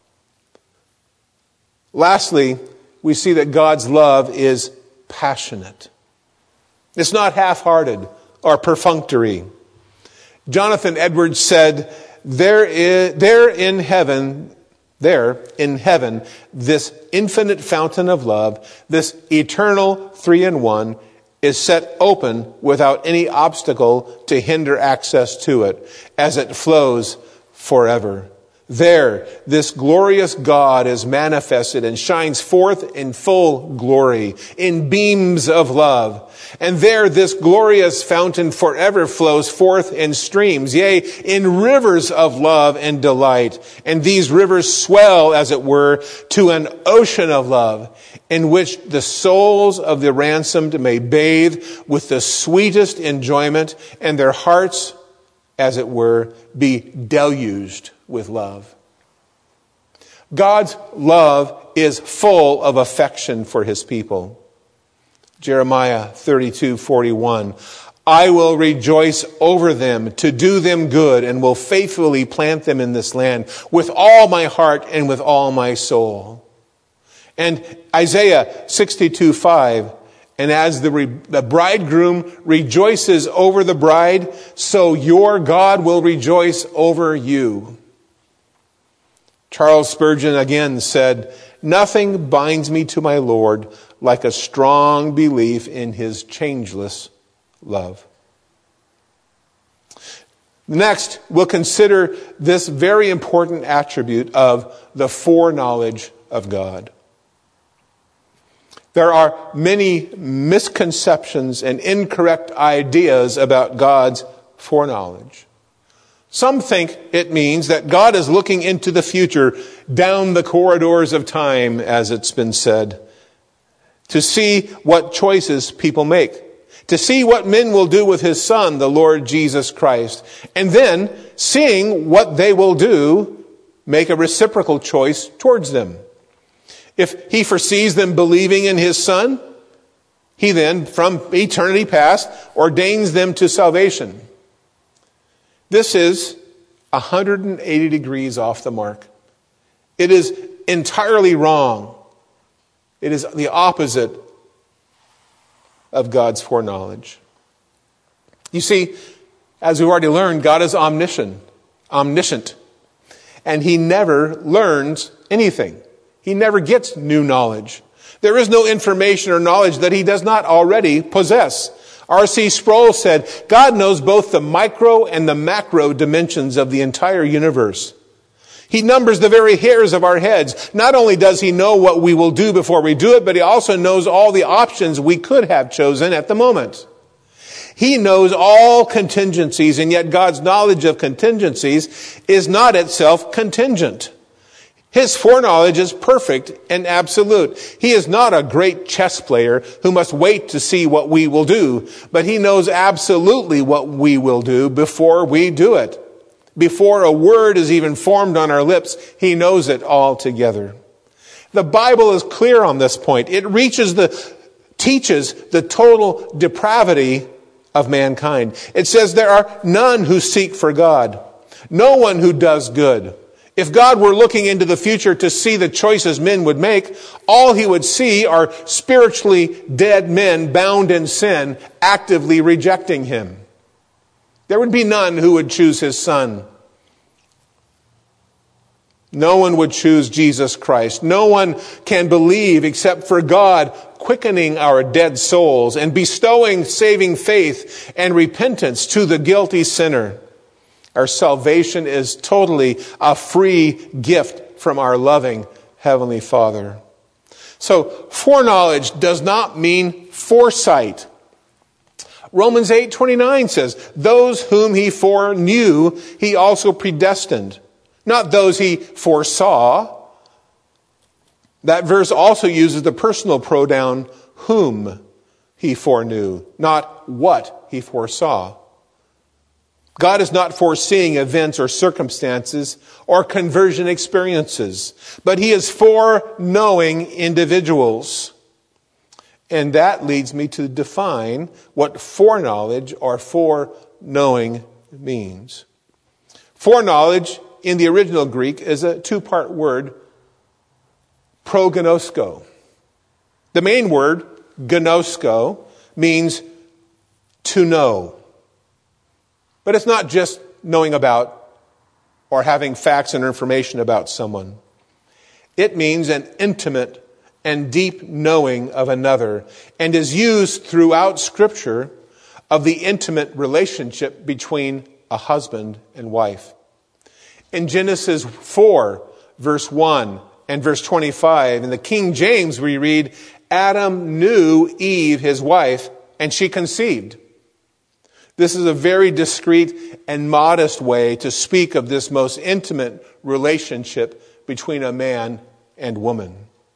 [SPEAKER 1] Lastly, we see that God's love is passionate. It's not half-hearted or perfunctory. Jonathan Edwards said, there, is, there in heaven, there in heaven, this infinite fountain of love, this eternal three-in-one, is set open without any obstacle to hinder access to it, as it flows forever. There, this glorious God is manifested and shines forth in full glory, in beams of love. And there, this glorious fountain forever flows forth in streams, yea, in rivers of love and delight. And these rivers swell, as it were, to an ocean of love, in which the souls of the ransomed may bathe with the sweetest enjoyment, and their hearts, as it were, be deluged with love. God's love is full of affection for his people. Jeremiah thirty-two forty-one. I will rejoice over them to do them good, and will faithfully plant them in this land with all my heart and with all my soul. And Isaiah sixty-two five. And as the, re- the bridegroom rejoices over the bride, so your God will rejoice over you. Charles Spurgeon again said, nothing binds me to my Lord like a strong belief in his changeless love. Next, we'll consider this very important attribute of the foreknowledge of God. There are many misconceptions and incorrect ideas about God's foreknowledge. Some think it means that God is looking into the future, down the corridors of time, as it's been said, to see what choices people make, to see what men will do with his Son, the Lord Jesus Christ, and then, seeing what they will do, make a reciprocal choice towards them. If he foresees them believing in his Son, he then, from eternity past, ordains them to salvation. This is one hundred eighty degrees off the mark. It is entirely wrong. It is the opposite of God's foreknowledge. You see, as we've already learned, God is omniscient, omniscient, and he never learns anything. He never gets new knowledge. There is no information or knowledge that he does not already possess. R C Sproul said, God knows both the micro and the macro dimensions of the entire universe. He numbers the very hairs of our heads. Not only does he know what we will do before we do it, but he also knows all the options we could have chosen at the moment. He knows all contingencies, and yet God's knowledge of contingencies is not itself contingent. His foreknowledge is perfect and absolute. He is not a great chess player who must wait to see what we will do, but he knows absolutely what we will do before we do it. Before a word is even formed on our lips, he knows it altogether. The Bible is clear on this point. It reaches the, teaches the total depravity of mankind. It says there are none who seek for God, no one who does good. If God were looking into the future to see the choices men would make, all he would see are spiritually dead men bound in sin, actively rejecting him. There would be none who would choose his son. No one would choose Jesus Christ. No one can believe except for God quickening our dead souls and bestowing saving faith and repentance to the guilty sinner. Our salvation is totally a free gift from our loving Heavenly Father. So, foreknowledge does not mean foresight. Romans eight twenty-nine says, those whom he foreknew, he also predestined. Not those he foresaw. That verse also uses the personal pronoun whom he foreknew, not what he foresaw. God is not foreseeing events or circumstances or conversion experiences, but he is foreknowing individuals. And that leads me to define what foreknowledge or foreknowing means. Foreknowledge in the original Greek is a two-part word, prognosko. The main word, gnosko, means to know. But it's not just knowing about or having facts and information about someone. It means an intimate and deep knowing of another, and is used throughout Scripture of the intimate relationship between a husband and wife. In Genesis four, verse one and verse twenty-five, in the King James we read, Adam knew Eve, his wife, and she conceived. This is a very discreet and modest way to speak of this most intimate relationship between a man and woman.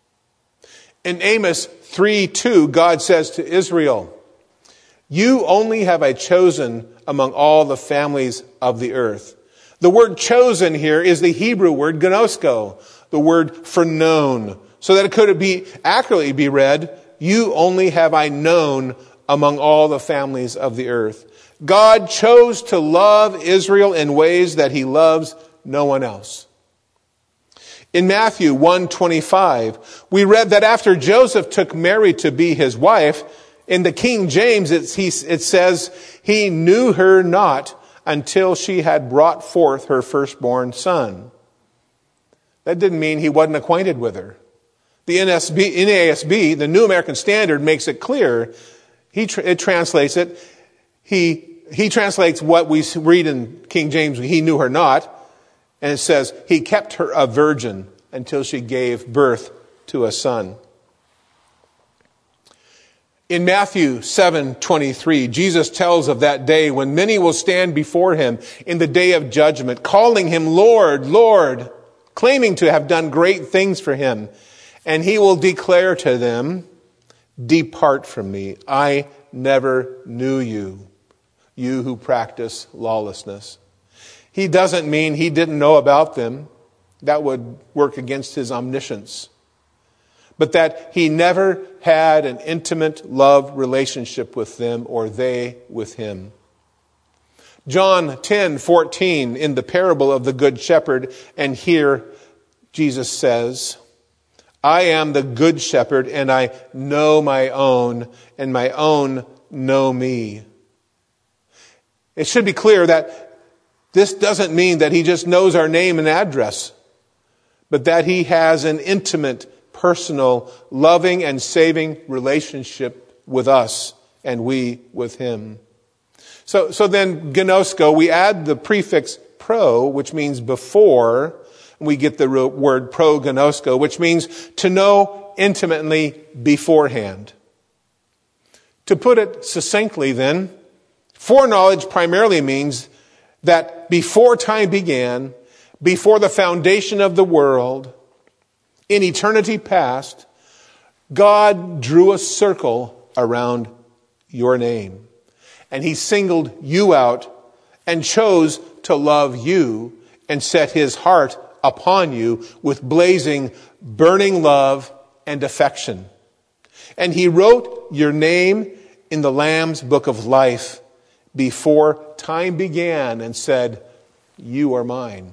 [SPEAKER 1] In Amos three two, God says to Israel, you only have I chosen among all the families of the earth. The word chosen here is the Hebrew word gnosko, the word for known. So that it could be accurately be read, you only have I known among all the families of the earth. God chose to love Israel in ways that he loves no one else. In Matthew one twenty-five, we read that after Joseph took Mary to be his wife, in the King James it, he, it says, he knew her not until she had brought forth her firstborn son. That didn't mean he wasn't acquainted with her. The N S B, N A S B, the New American Standard, makes it clear. He it translates it. He he translates what we read in King James. He knew her not. And it says, he kept her a virgin until she gave birth to a son. In Matthew seven twenty-three, Jesus tells of that day when many will stand before him in the day of judgment, calling him Lord, Lord, claiming to have done great things for him. And he will declare to them, depart from me. I never knew you, you who practice lawlessness. He doesn't mean he didn't know about them. That would work against his omniscience. But that he never had an intimate love relationship with them or they with him. John ten fourteen in the parable of the Good Shepherd, and here Jesus says, I am the Good Shepherd and I know my own and my own know me. It should be clear that this doesn't mean that he just knows our name and address, but that he has an intimate, personal, loving, and saving relationship with us, and we with him. So, so then, gnosko, we add the prefix pro, which means before, and we get the word prognosko, which means to know intimately beforehand. To put it succinctly then, foreknowledge primarily means that before time began, before the foundation of the world, in eternity past, God drew a circle around your name. And he singled you out and chose to love you and set his heart upon you with blazing, burning love and affection. And he wrote your name in the Lamb's book of life before time began and said, you are mine.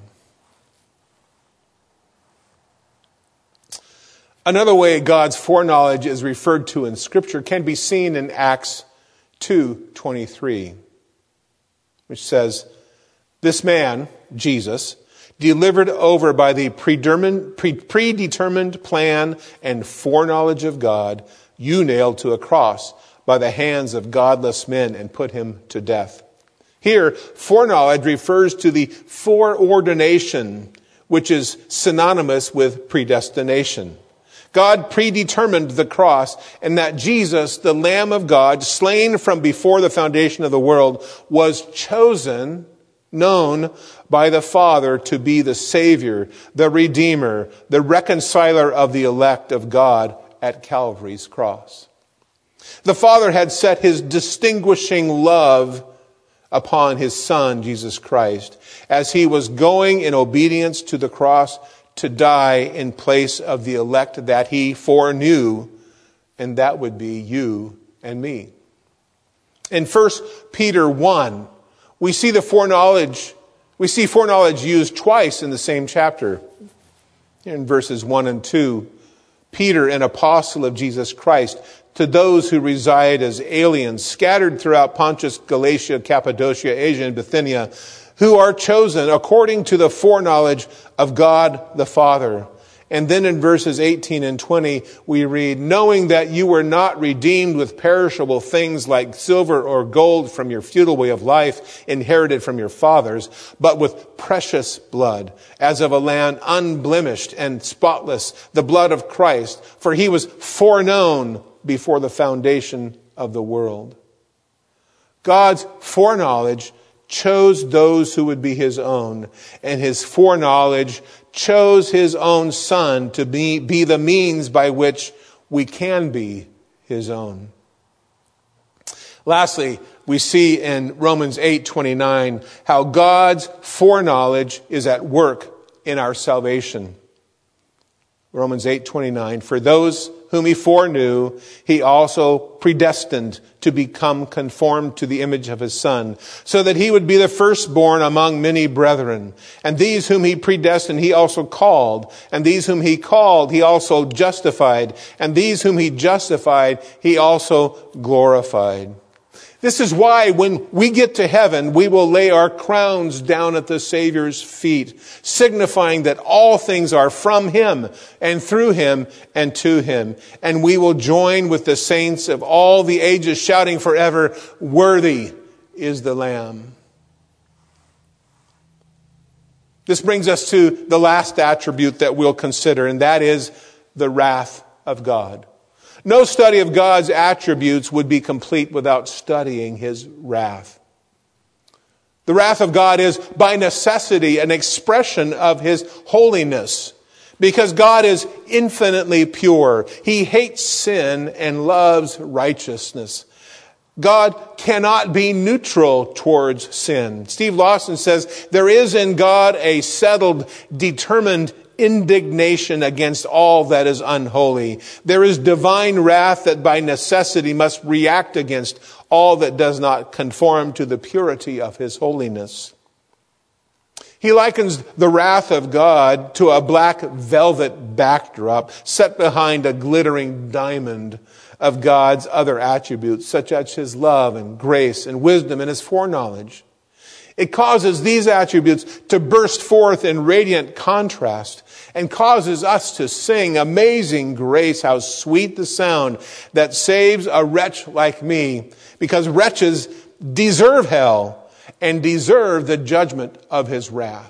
[SPEAKER 1] Another way God's foreknowledge is referred to in Scripture can be seen in Acts two twenty-three, which says, this man, Jesus, delivered over by the predetermined, predetermined plan and foreknowledge of God, you nailed to a cross by the hands of godless men and put him to death. Here, foreknowledge refers to the foreordination, which is synonymous with predestination. God predetermined the cross, and that Jesus, the Lamb of God, slain from before the foundation of the world, was chosen, known by the Father to be the Savior, the Redeemer, the reconciler of the elect of God at Calvary's cross. The Father had set his distinguishing love upon his Son, Jesus Christ, as he was going in obedience to the cross to die in place of the elect that he foreknew, and that would be you and me. In First Peter one, we see the foreknowledge, we see foreknowledge used twice in the same chapter. In verses one and two, Peter, an apostle of Jesus Christ, to those who reside as aliens, scattered throughout Pontus, Galatia, Cappadocia, Asia, and Bithynia, who are chosen according to the foreknowledge of God the Father. And then in verses eighteen and twenty, we read, knowing that you were not redeemed with perishable things like silver or gold from your futile way of life inherited from your fathers, but with precious blood, as of a lamb unblemished and spotless, the blood of Christ, for he was foreknown before the foundation of the world. God's foreknowledge chose those who would be his own, and his foreknowledge chose his own Son to be, be the means by which we can be his own. Lastly, we see in Romans eight twenty-nine how God's foreknowledge is at work in our salvation. Romans eight twenty-nine, for those whom he foreknew, he also predestined to become conformed to the image of his Son, so that he would be the firstborn among many brethren. And these whom he predestined, he also called. And these whom he called, he also justified. And these whom he justified, he also glorified. This is why when we get to heaven, we will lay our crowns down at the Savior's feet, signifying that all things are from him and through him and to him. And we will join with the saints of all the ages, shouting forever, worthy is the Lamb. This brings us to the last attribute that we'll consider, and that is the wrath of God. No study of God's attributes would be complete without studying his wrath. The wrath of God is by necessity an expression of his holiness, because God is infinitely pure. He hates sin and loves righteousness. God cannot be neutral towards sin. Steve Lawson says, there is in God a settled, determined indignation against all that is unholy. There is divine wrath that by necessity must react against all that does not conform to the purity of his holiness. He likens the wrath of God to a black velvet backdrop set behind a glittering diamond of God's other attributes, such as his love and grace and wisdom and his foreknowledge. It causes these attributes to burst forth in radiant contrast and causes us to sing, "Amazing grace, how sweet the sound that saves a wretch like me," because wretches deserve hell and deserve the judgment of his wrath.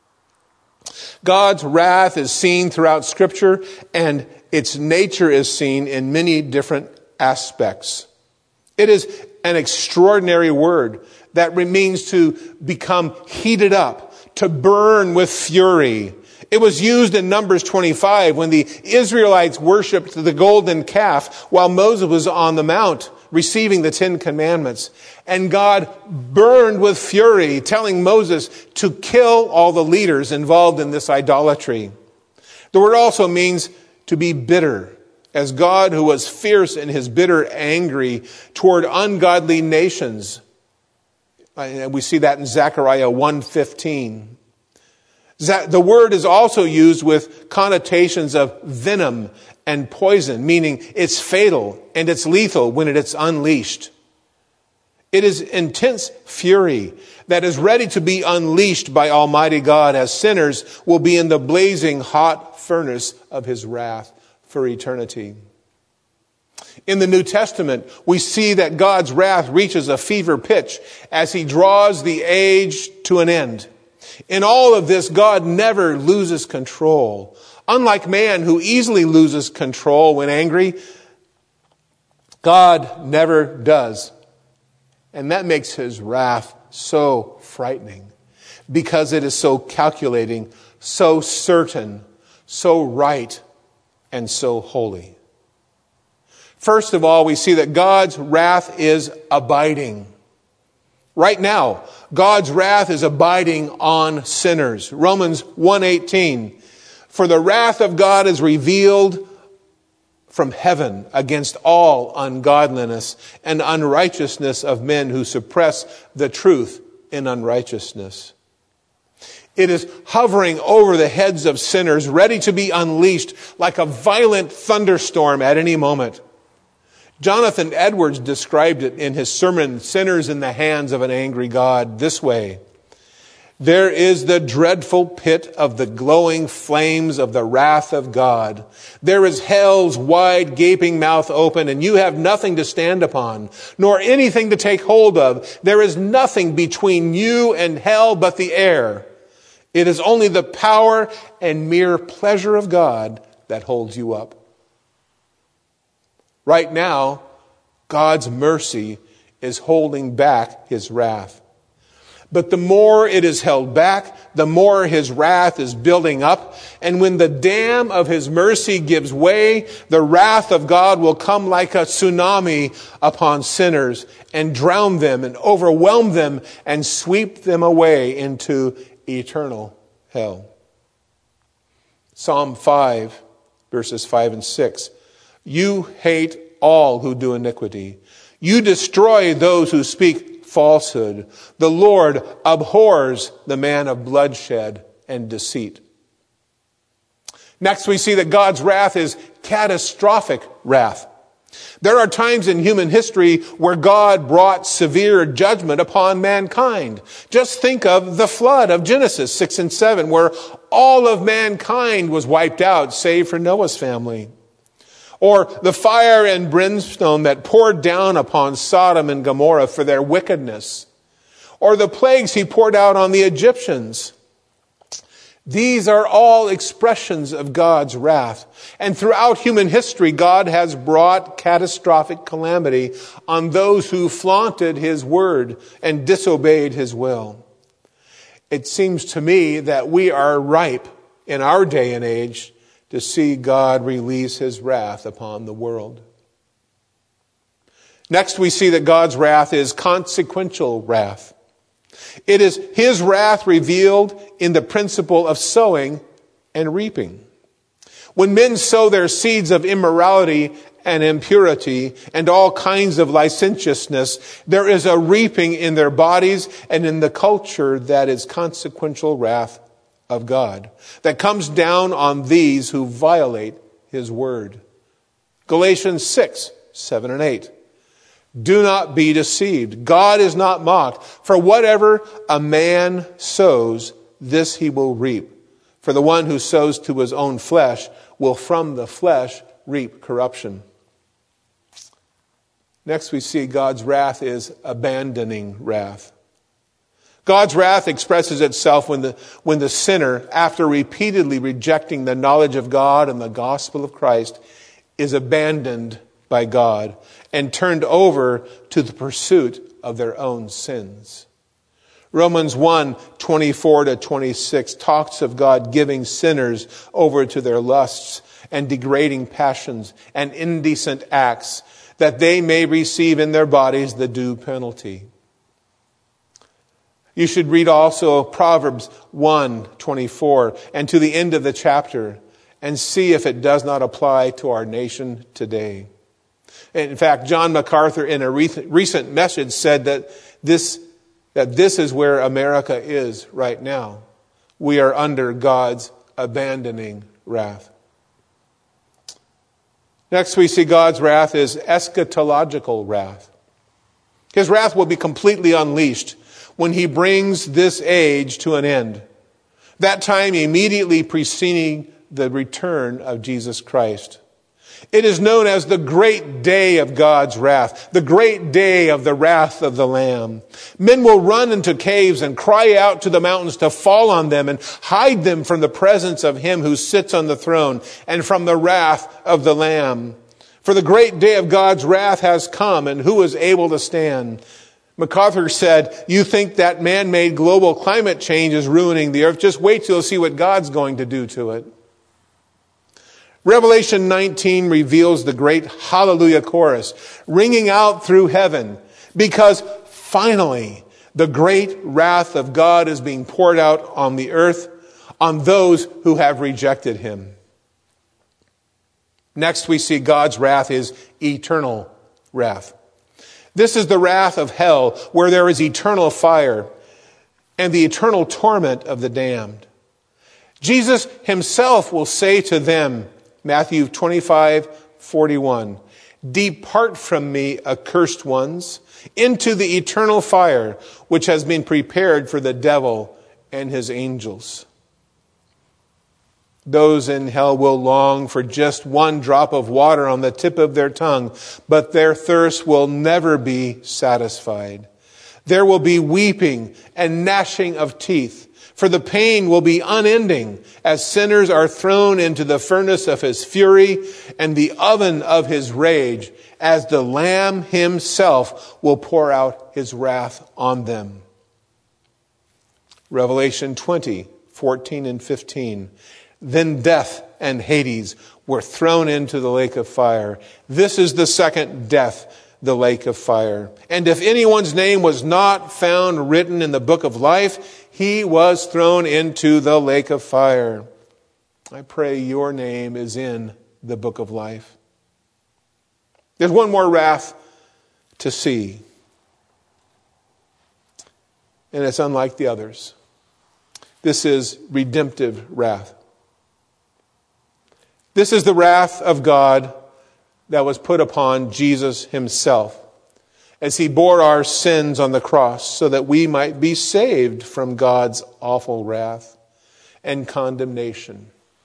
[SPEAKER 1] God's wrath is seen throughout Scripture, and its nature is seen in many different aspects. It is an extraordinary word that means to become heated up, to burn with fury. It was used in Numbers twenty-five when the Israelites worshipped the golden calf while Moses was on the mount receiving the Ten Commandments. And God burned with fury, telling Moses to kill all the leaders involved in this idolatry. The word also means to be bitter, as God, who was fierce in his bitter anger toward ungodly nations. We see that in Zechariah one fifteen. The word is also used with connotations of venom and poison, meaning it's fatal and it's lethal when it is unleashed. It is intense fury that is ready to be unleashed by Almighty God, as sinners will be in the blazing hot furnace of his wrath for eternity. In the New Testament, we see that God's wrath reaches a fever pitch as he draws the age to an end. In all of this, God never loses control. Unlike man, who easily loses control when angry, God never does. And that makes his wrath so frightening, because it is so calculating, so certain, so right, and so holy. First of all, we see that God's wrath is abiding. Right now, God's wrath is abiding on sinners. Romans one eighteen. For the wrath of God is revealed from heaven against all ungodliness and unrighteousness of men who suppress the truth in unrighteousness. It is hovering over the heads of sinners, ready to be unleashed like a violent thunderstorm at any moment. Jonathan Edwards described it in his sermon, Sinners in the Hands of an Angry God, this way: there is the dreadful pit of the glowing flames of the wrath of God. There is hell's wide gaping mouth open, and you have nothing to stand upon, nor anything to take hold of. There is nothing between you and hell but the air. It is only the power and mere pleasure of God that holds you up. Right now, God's mercy is holding back his wrath. But the more it is held back, the more his wrath is building up. And when the dam of his mercy gives way, the wrath of God will come like a tsunami upon sinners and drown them and overwhelm them and sweep them away into eternal hell. Psalm five, verses five and six. You hate all who do iniquity. You destroy those who speak falsehood. The Lord abhors the man of bloodshed and deceit. Next, we see that God's wrath is catastrophic wrath. There are times in human history where God brought severe judgment upon mankind. Just think of the flood of Genesis six and seven, where all of mankind was wiped out, save for Noah's family. Or the fire and brimstone that poured down upon Sodom and Gomorrah for their wickedness. Or the plagues he poured out on the Egyptians. These are all expressions of God's wrath. And throughout human history, God has brought catastrophic calamity on those who flaunted his word and disobeyed his will. It seems to me that we are ripe in our day and age to see God release his wrath upon the world. Next, we see that God's wrath is consequential wrath. It is his wrath revealed in the principle of sowing and reaping. When men sow their seeds of immorality and impurity and all kinds of licentiousness, there is a reaping in their bodies and in the culture that is consequential wrath of God that comes down on these who violate his word. Galatians six, seven and eight. Do not be deceived. God is not mocked. For whatever a man sows, this he will reap. For the one who sows to his own flesh will from the flesh reap corruption. Next we see God's wrath is abandoning wrath. God's wrath expresses itself when the, when the sinner, after repeatedly rejecting the knowledge of God and the gospel of Christ, is abandoned by God and turned over to the pursuit of their own sins. Romans one, twenty-four to twenty-six talks of God giving sinners over to their lusts and degrading passions and indecent acts, that they may receive in their bodies the due penalty. You should read also Proverbs one, twenty-four and to the end of the chapter and see if it does not apply to our nation today. In fact, John MacArthur in a recent message said that this, that this is where America is right now. We are under God's abandoning wrath. Next we see God's wrath is eschatological wrath. His wrath will be completely unleashed when he brings this age to an end. That time immediately preceding the return of Jesus Christ. It is known as the great day of God's wrath, the great day of the wrath of the Lamb. Men will run into caves and cry out to the mountains to fall on them and hide them from the presence of him who sits on the throne and from the wrath of the Lamb. For the great day of God's wrath has come, and who is able to stand? MacArthur said, you think that man-made global climate change is ruining the earth. Just wait till you see what God's going to do to it. Revelation nineteen reveals the great hallelujah chorus ringing out through heaven, because finally the great wrath of God is being poured out on the earth on those who have rejected him. Next we see God's wrath is eternal wrath. This is the wrath of hell, where there is eternal fire and the eternal torment of the damned. Jesus himself will say to them, Matthew twenty-five, forty-one, depart from me, accursed ones, into the eternal fire, which has been prepared for the devil and his angels. Those in hell will long for just one drop of water on the tip of their tongue, but their thirst will never be satisfied. There will be weeping and gnashing of teeth, for the pain will be unending as sinners are thrown into the furnace of his fury and the oven of his rage, as the Lamb himself will pour out his wrath on them. Revelation twenty, fourteen and fifteen. Then death and Hades were thrown into the lake of fire. This is the second death, the lake of fire. And if anyone's name was not found written in the book of life, he was thrown into the lake of fire. I pray your name is in the book of life. There's one more wrath to see, and it's unlike the others. This is redemptive wrath. This is the wrath of God that was put upon Jesus himself as he bore our sins on the cross so that we might be saved from God's awful wrath and condemnation.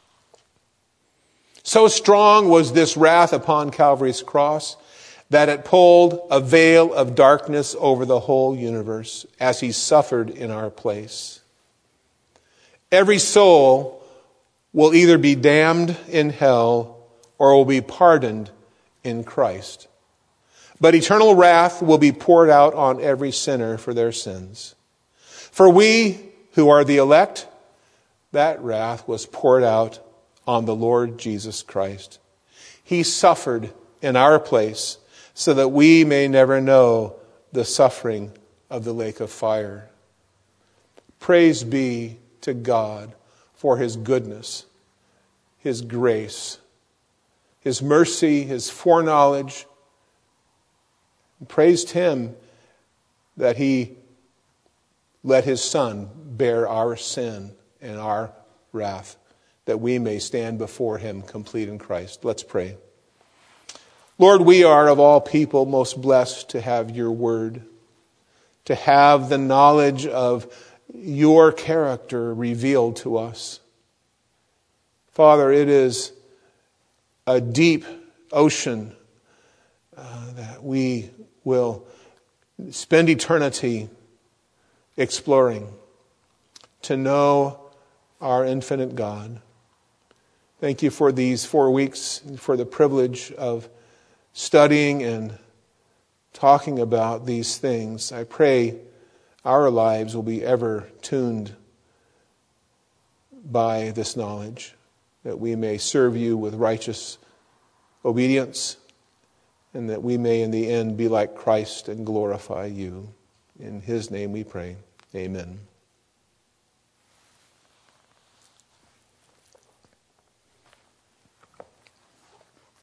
[SPEAKER 1] So strong was this wrath upon Calvary's cross that it pulled a veil of darkness over the whole universe as he suffered in our place. Every soul will either be damned in hell or will be pardoned in Christ. But eternal wrath will be poured out on every sinner for their sins. For we who are the elect, that wrath was poured out on the Lord Jesus Christ. He suffered in our place so that we may never know the suffering of the lake of fire. Praise be to God for his goodness, his grace, his mercy, his foreknowledge. And praised him that he let his Son bear our sin and our wrath, that we may stand before him complete in Christ. Let's pray. Lord, we are of all people most blessed to have your word, to have the knowledge of your character revealed to us. Father, it is a deep ocean uh, that we will spend eternity exploring to know our infinite God. Thank you for these four weeks, for the privilege of studying and talking about these things. I pray our lives will be ever tuned by this knowledge, that we may serve you with righteous obedience, and that we may in the end be like Christ and glorify you. In his name we pray. Amen.